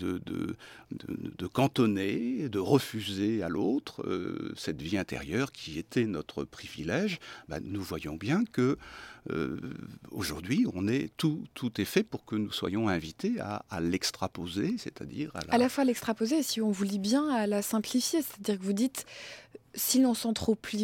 cantonner, de refuser à l'autre, cette vie intérieure qui était notre privilège. Nous voyons bien que aujourd'hui, tout est fait pour que nous soyons invités à l'extraposer, c'est-à-dire à la fois l'extraposer, et si on vous lit bien, à la simplifier. C'est-à-dire que vous dites, si l'on s'en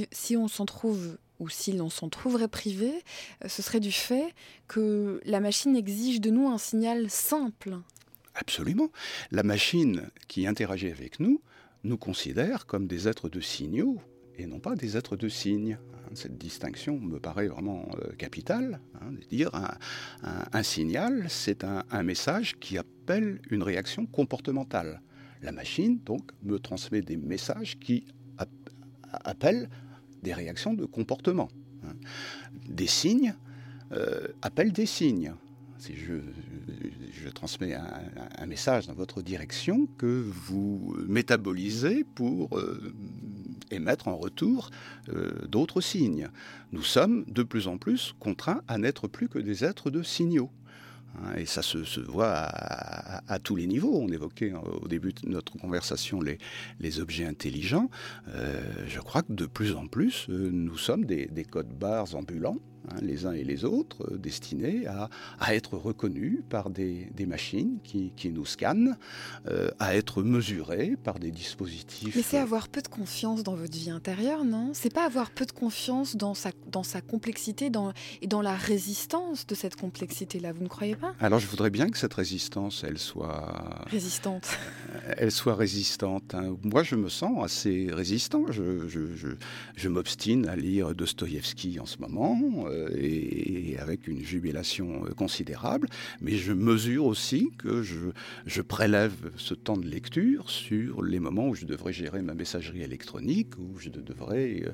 trouverait privé, ce serait du fait que la machine exige de nous un signal simple. Absolument. La machine qui interagit avec nous considère comme des êtres de signaux et non pas des êtres de signes. Cette distinction me paraît vraiment capitale. De dire un signal, c'est un message qui appelle une réaction comportementale. La machine, donc, me transmet des messages qui appellent des réactions de comportement. Des signes appellent des signes. Si je transmets un message dans votre direction que vous métabolisez pour émettre en retour d'autres signes. Nous sommes de plus en plus contraints à n'être plus que des êtres de signaux. Et ça se voit à tous les niveaux. On évoquait au début de notre conversation les objets intelligents. Je crois que de plus en plus, nous sommes des codes-barres ambulants, les uns et les autres, destinés à être reconnus par des machines qui nous scannent, à être mesurés par des dispositifs. Mais c'est avoir peu de confiance dans votre vie intérieure, non ? C'est pas avoir peu de confiance dans sa complexité et dans la résistance de cette complexité-là, vous ne croyez pas ? Alors je voudrais bien que cette résistance, elle soit... Résistante. Elle soit résistante. Moi, je me sens assez résistant. Je m'obstine à lire Dostoïevski en ce moment, et avec une jubilation considérable, mais je mesure aussi que je prélève ce temps de lecture sur les moments où je devrais gérer ma messagerie électronique, où je devrais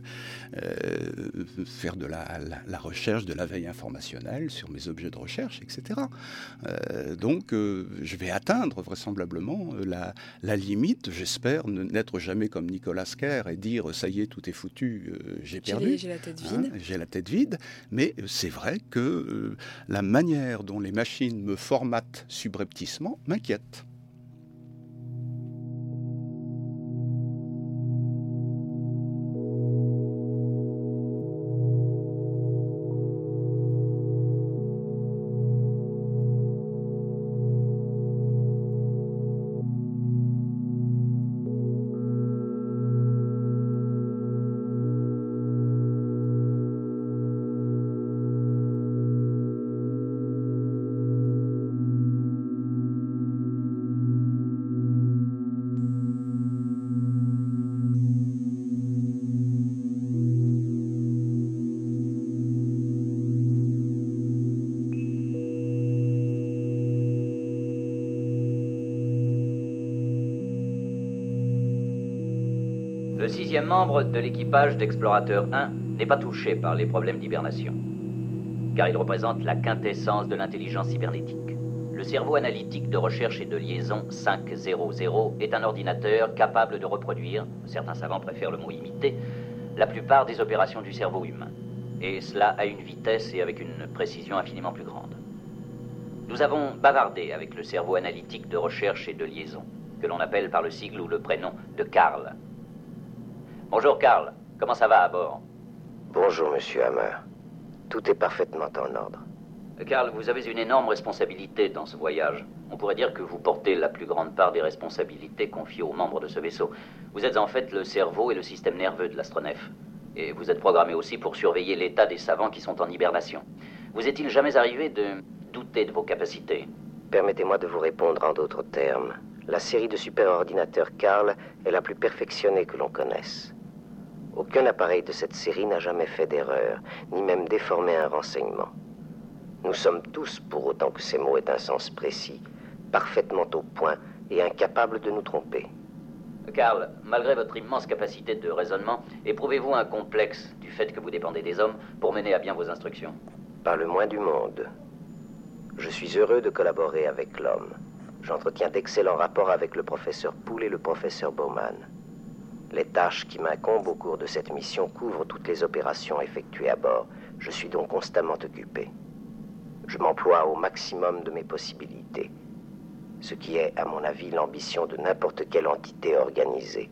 faire de la recherche, de la veille informationnelle sur mes objets de recherche, etc. Donc, je vais atteindre vraisemblablement la limite. J'espère n'être jamais comme Nicolas Kerr et dire « ça y est, tout est foutu, j'ai perdu ». J'ai la tête vide. J'ai la tête vide, mais c'est vrai que la manière dont les machines me formatent subrepticement m'inquiète. Le 6e membre de l'équipage d'Explorateur 1 n'est pas touché par les problèmes d'hibernation, car il représente la quintessence de l'intelligence cybernétique, Le cerveau analytique de recherche et de liaison 500 est un ordinateur capable de reproduire, certains savants préfèrent le mot imiter, la plupart des opérations du cerveau humain. Et cela à une vitesse et avec une précision infiniment plus grande. Nous avons bavardé avec le cerveau analytique de recherche et de liaison, que l'on appelle par le sigle ou le prénom de Karl. Bonjour Karl, comment ça va à bord? Bonjour Monsieur Hammer, tout est parfaitement en ordre. Karl, vous avez une énorme responsabilité dans ce voyage. On pourrait dire que vous portez la plus grande part des responsabilités confiées aux membres de ce vaisseau. Vous êtes en fait le cerveau et le système nerveux de l'astronef. Et vous êtes programmé aussi pour surveiller l'état des savants qui sont en hibernation. Vous est-il jamais arrivé de douter de vos capacités? Permettez-moi de vous répondre en d'autres termes. La série de superordinateurs Karl est la plus perfectionnée que l'on connaisse. Aucun appareil de cette série n'a jamais fait d'erreur, ni même déformé un renseignement. Nous sommes tous, pour autant que ces mots aient un sens précis, parfaitement au point et incapables de nous tromper. Karl, malgré votre immense capacité de raisonnement, éprouvez-vous un complexe du fait que vous dépendez des hommes pour mener à bien vos instructions? Pas le moins du monde. Je suis heureux de collaborer avec l'homme. J'entretiens d'excellents rapports avec le professeur Poole et le professeur Bowman. Les tâches qui m'incombent au cours de cette mission couvrent toutes les opérations effectuées à bord. Je suis donc constamment occupé. Je m'emploie au maximum de mes possibilités, ce qui est, à mon avis, l'ambition de n'importe quelle entité organisée.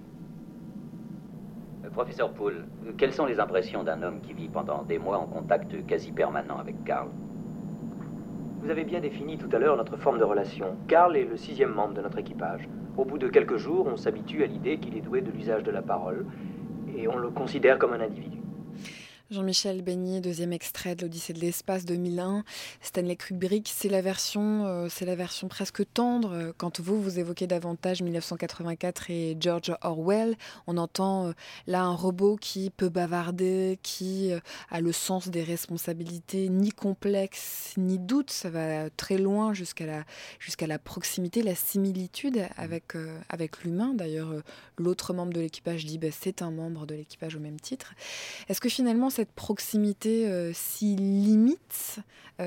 Professeur Poole, quelles sont les impressions d'un homme qui vit pendant des mois en contact quasi permanent avec Karl? Vous avez bien défini tout à l'heure notre forme de relation. Karl est le 6e membre de notre équipage. Au bout de quelques jours, on s'habitue à l'idée qu'il est doué de l'usage de la parole, et on le considère comme un individu. Jean-Michel Beignet, deuxième extrait de l'Odyssée de l'espace 2001. Stanley Kubrick, c'est la version presque tendre. Quand vous évoquez davantage 1984 et George Orwell, on entend là un robot qui peut bavarder, qui a le sens des responsabilités, ni complexe, ni doute. Ça va très loin jusqu'à la proximité, la similitude avec l'humain. D'ailleurs, l'autre membre de l'équipage dit c'est un membre de l'équipage au même titre. Est-ce que finalement, cette proximité si limite,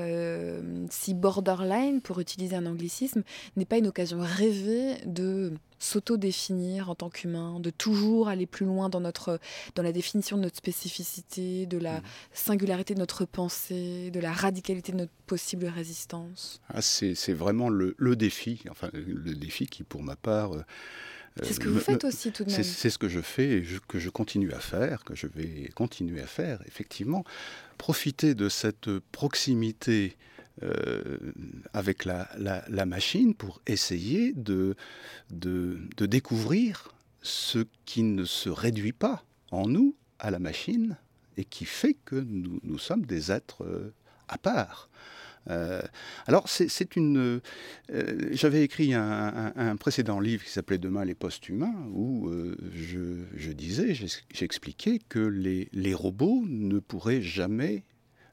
si borderline, pour utiliser un anglicisme, n'est pas une occasion rêvée de s'auto-définir en tant qu'humain, de toujours aller plus loin dans la définition de notre spécificité, de la singularité de notre pensée, de la radicalité de notre possible résistance? C'est vraiment le défi, le défi qui, pour ma part... c'est ce que vous faites aussi tout de même. C'est ce que je fais et que je continue à faire, que je vais continuer à faire, effectivement. Profiter de cette proximité avec la machine pour essayer de découvrir ce qui ne se réduit pas en nous à la machine et qui fait que nous sommes des êtres à part. Alors, j'avais écrit un précédent livre qui s'appelait Demain les post-humains, où j'expliquais que les robots ne pourraient jamais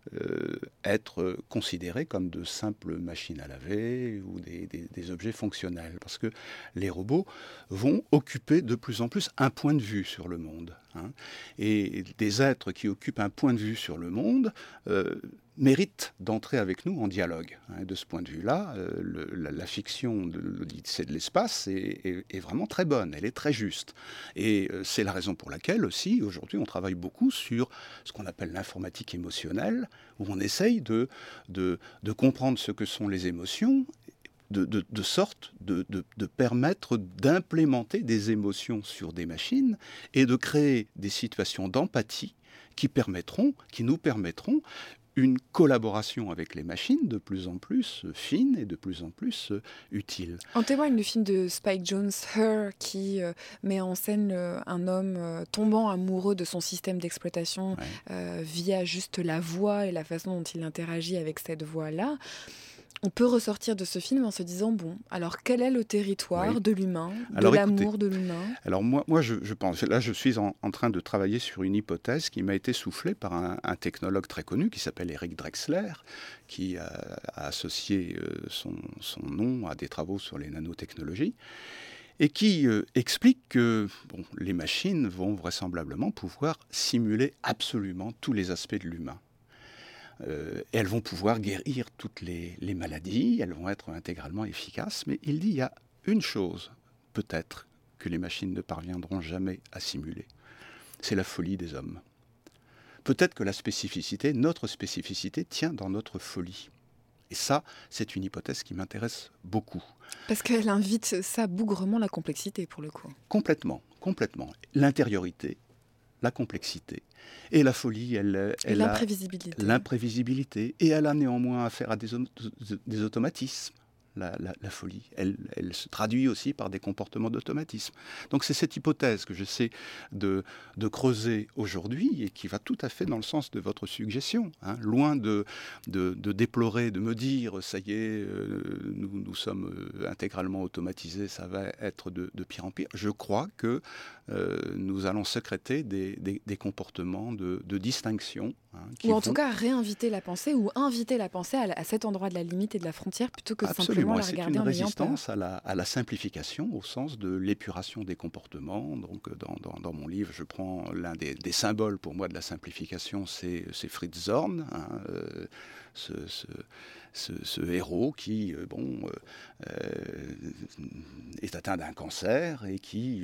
être considérés comme de simples machines à laver ou des objets fonctionnels, parce que les robots vont occuper de plus en plus un point de vue sur le monde. Et des êtres qui occupent un point de vue sur le monde mérite d'entrer avec nous en dialogue. De ce point de vue-là, la fiction de l'Odyssée de l'espace est vraiment très bonne, elle est très juste. Et c'est la raison pour laquelle aussi, aujourd'hui, on travaille beaucoup sur ce qu'on appelle l'informatique émotionnelle, où on essaye de comprendre ce que sont les émotions, de sorte de permettre d'implémenter des émotions sur des machines et de créer des situations d'empathie qui nous permettront une collaboration avec les machines de plus en plus fine et de plus en plus utile. En témoigne le film de Spike Jonze, Her, qui met en scène un homme tombant amoureux de son système d'exploitation via juste la voix et la façon dont il interagit avec cette voix-là. On peut ressortir de ce film en se disant, alors quel est le territoire de l'humain, l'amour de l'humain? Alors moi je pense, là je suis en train de travailler sur une hypothèse qui m'a été soufflée par un technologue très connu qui s'appelle Eric Drexler, qui a associé son nom à des travaux sur les nanotechnologies, et qui explique que les machines vont vraisemblablement pouvoir simuler absolument tous les aspects de l'humain. Et elles vont pouvoir guérir toutes les maladies, elles vont être intégralement efficaces. Mais il dit, il y a une chose, peut-être, que les machines ne parviendront jamais à simuler. C'est la folie des hommes. Peut-être que la spécificité, notre spécificité, tient dans notre folie. Et ça, c'est une hypothèse qui m'intéresse beaucoup. Parce qu'elle invite ça bougrement la complexité, pour le coup. Complètement. L'intériorité, la complexité. Et la folie, elle l'imprévisibilité. L'imprévisibilité. Et elle a néanmoins affaire à des automatismes. La folie, elle se traduit aussi par des comportements d'automatisme. Donc c'est cette hypothèse que j'essaie de creuser aujourd'hui et qui va tout à fait dans le sens de votre suggestion. Loin de déplorer, de me dire ça y est, nous sommes intégralement automatisés, ça va être de pire en pire. Je crois que nous allons sécréter des comportements de distinction. Ou en tout cas réinviter la pensée ou inviter la pensée à cet endroit de la limite et de la frontière plutôt que simplement la regarder en ayant peur. C'est une résistance à la simplification au sens de l'épuration des comportements. Donc dans mon livre, je prends l'un des symboles pour moi de la simplification, c'est Fritz Zorn, ce héros qui est atteint d'un cancer et qui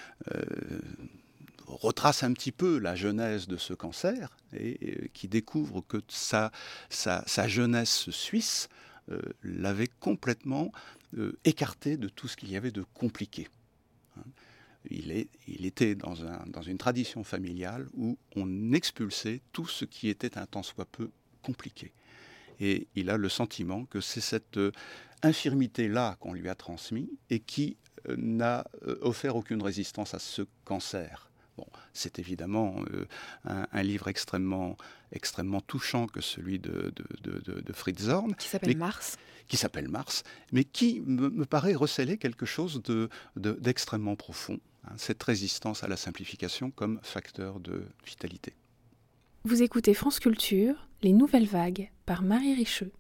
retrace un petit peu la genèse de ce cancer et qui découvre que sa jeunesse suisse l'avait complètement écarté de tout ce qu'il y avait de compliqué. Il était dans une tradition familiale où on expulsait tout ce qui était un tant soit peu compliqué. Et il a le sentiment que c'est cette infirmité-là qu'on lui a transmise et qui n'a offert aucune résistance à ce cancer. Bon, c'est évidemment un livre extrêmement touchant que celui de Fritz Zorn. Qui s'appelle Mars. Qui s'appelle Mars, mais qui me paraît receler quelque chose d'extrêmement profond, cette résistance à la simplification comme facteur de vitalité. Vous écoutez France Culture, Les Nouvelles Vagues, par Marie Richeux.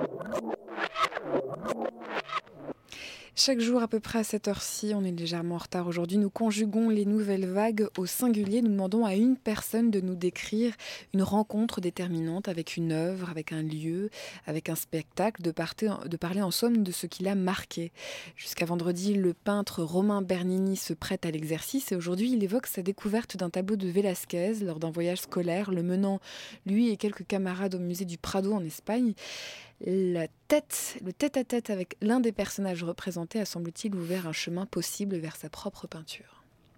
Chaque jour, à peu près à cette heure-ci, on est légèrement en retard aujourd'hui, nous conjuguons les nouvelles vagues au singulier. Nous demandons à une personne de nous décrire une rencontre déterminante avec une œuvre, avec un lieu, avec un spectacle, de parler en somme de ce qui l'a marqué. Jusqu'à vendredi, le peintre Romain Bernini se prête à l'exercice et aujourd'hui, il évoque sa découverte d'un tableau de Velázquez lors d'un voyage scolaire, le menant, lui et quelques camarades, au musée du Prado en Espagne. Le tête-à-tête avec l'un des personnages représentés a, semble-t-il, ouvert un chemin possible vers sa propre peinture.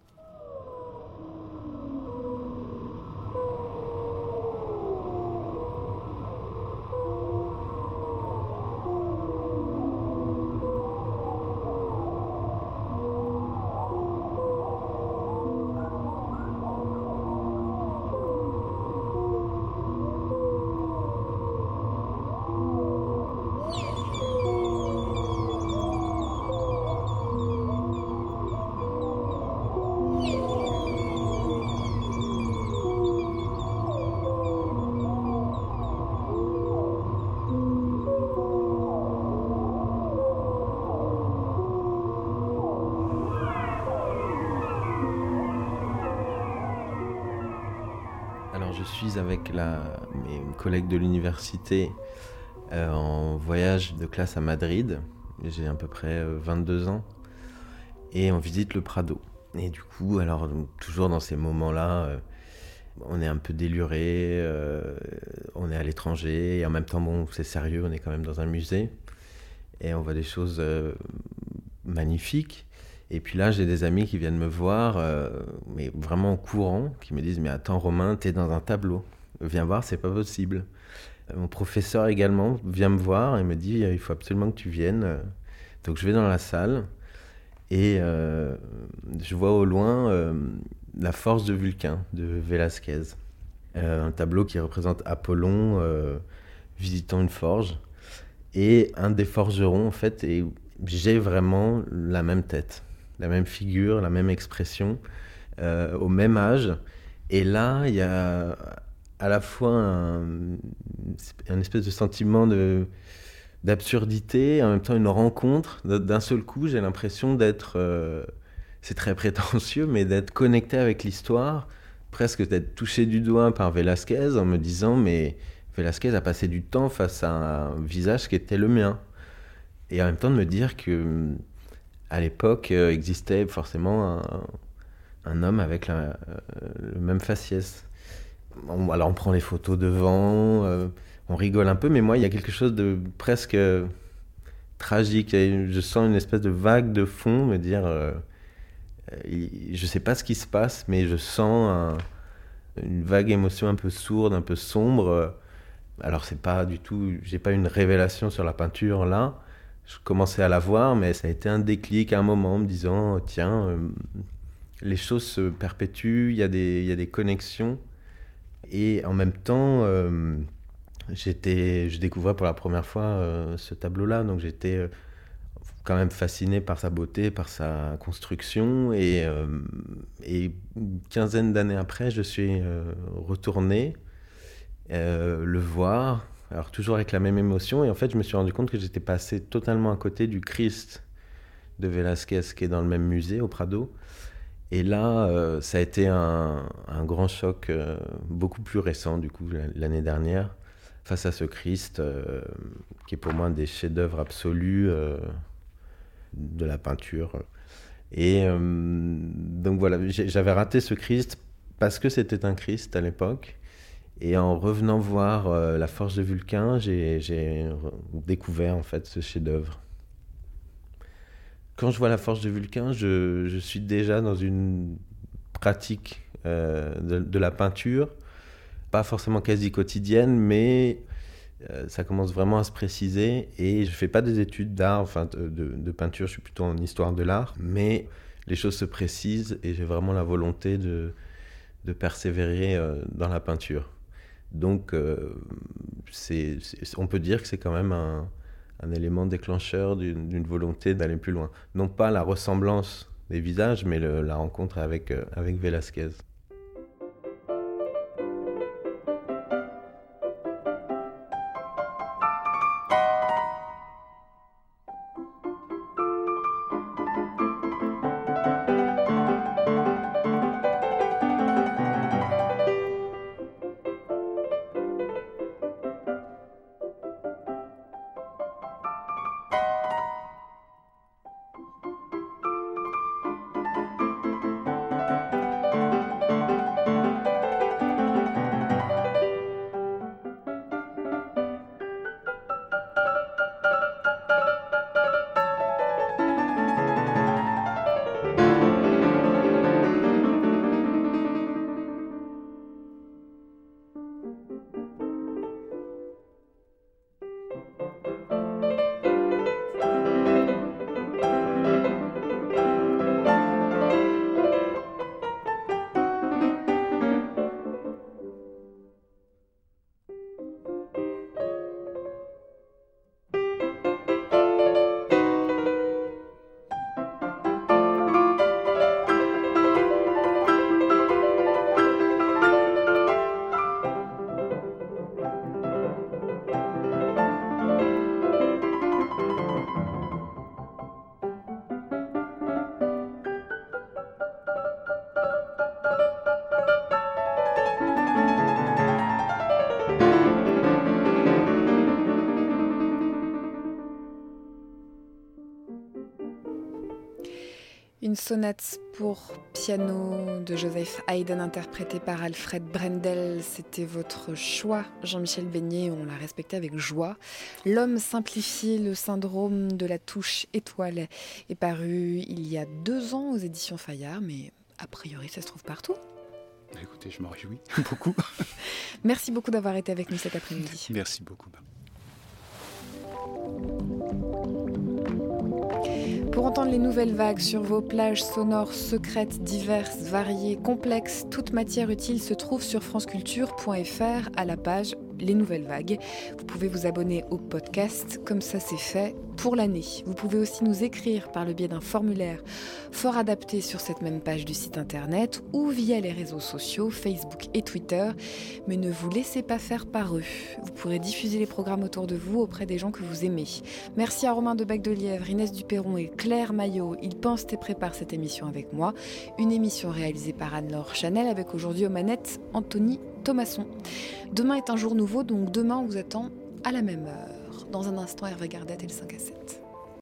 Je suis avec mes collègues de l'université en voyage de classe à Madrid. J'ai à peu près 22 ans et on visite le Prado. Et du coup, alors toujours dans ces moments-là, on est un peu déluré, on est à l'étranger et en même temps, bon, c'est sérieux, on est quand même dans un musée et on voit des choses magnifiques. Et puis là, j'ai des amis qui viennent me voir, mais vraiment en courant, qui me disent « Mais attends Romain, t'es dans un tableau, viens voir, c'est pas possible ». Mon professeur également vient me voir et me dit « Il faut absolument que tu viennes ». Donc je vais dans la salle et je vois au loin La force de Vulcain de Velázquez. Un tableau qui représente Apollon visitant une forge. Et un des forgerons, en fait, et j'ai vraiment la même tête. La même figure, la même expression, au même âge. Et là, il y a à la fois un espèce de sentiment d'absurdité, en même temps une rencontre. D'un seul coup, j'ai l'impression d'être, c'est très prétentieux, mais d'être connecté avec l'histoire, presque d'être touché du doigt par Velázquez en me disant « Mais Velázquez a passé du temps face à un visage qui était le mien. Et en même temps de me dire que à l'époque existait forcément un homme avec le même faciès. Alors on prend les photos devant, on rigole un peu, mais moi il y a quelque chose de presque tragique. Je sens une espèce de vague de fond, me dire, je sais pas ce qui se passe, mais je sens une vague émotion un peu sourde, un peu sombre. Alors c'est pas du tout, j'ai pas une révélation sur la peinture là. Je commençais à la voir, mais ça a été un déclic à un moment, en me disant tiens, les choses se perpétuent, il y a des connexions. Et en même temps, je découvrais pour la première fois ce tableau-là, donc j'étais quand même fasciné par sa beauté, par sa construction. Et une quinzaine d'années après, je suis retourné le voir, alors toujours avec la même émotion. Et en fait, je me suis rendu compte que j'étais passé totalement à côté du Christ de Velázquez, qui est dans le même musée, au Prado. Et là, ça a été un grand choc beaucoup plus récent, du coup, l'année dernière, face à ce Christ, qui est pour moi un des chefs-d'œuvre absolus de la peinture. Et donc voilà, j'avais raté ce Christ parce que c'était un Christ à l'époque. Et en revenant voir La Forge de Vulcain, j'ai découvert en fait ce chef-d'œuvre. Quand je vois La Forge de Vulcain, je suis déjà dans une pratique de la peinture, pas forcément quasi quotidienne, mais ça commence vraiment à se préciser. Et je ne fais pas des études d'art, enfin de peinture, je suis plutôt en histoire de l'art, mais les choses se précisent et j'ai vraiment la volonté de persévérer dans la peinture. Donc on peut dire que c'est quand même un élément déclencheur d'une volonté d'aller plus loin. Non pas la ressemblance des visages, mais la rencontre avec Velázquez. Une sonate pour piano de Joseph Haydn interprétée par Alfred Brendel. C'était votre choix, Jean-Michel Beignet, on l'a respecté avec joie. L'homme simplifié, le syndrome de la touche étoile est paru il y a 2 ans aux éditions Fayard, mais a priori ça se trouve partout. Écoutez, je m'en réjouis beaucoup. Merci beaucoup d'avoir été avec nous cet après-midi. Merci beaucoup. Pour entendre les nouvelles vagues sur vos plages sonores secrètes, diverses, variées, complexes, toute matière utile se trouve sur franceculture.fr à la page Les Nouvelles Vagues. Vous pouvez vous abonner au podcast, comme ça c'est fait pour l'année. Vous pouvez aussi nous écrire par le biais d'un formulaire fort adapté sur cette même page du site internet ou via les réseaux sociaux, Facebook et Twitter. Mais ne vous laissez pas faire par eux. Vous pourrez diffuser les programmes autour de vous auprès des gens que vous aimez. Merci à Romain de Bec-de-Lièvre, Inès Duperron et Claire Maillot. Ils pensent et préparent cette émission avec moi. Une émission réalisée par Anne-Laure Chanel avec aujourd'hui aux manettes Anthony Thomasson. Demain est un jour nouveau, donc demain on vous attend à la même heure. Dans un instant, Hervé Gardette et le 5 à 7.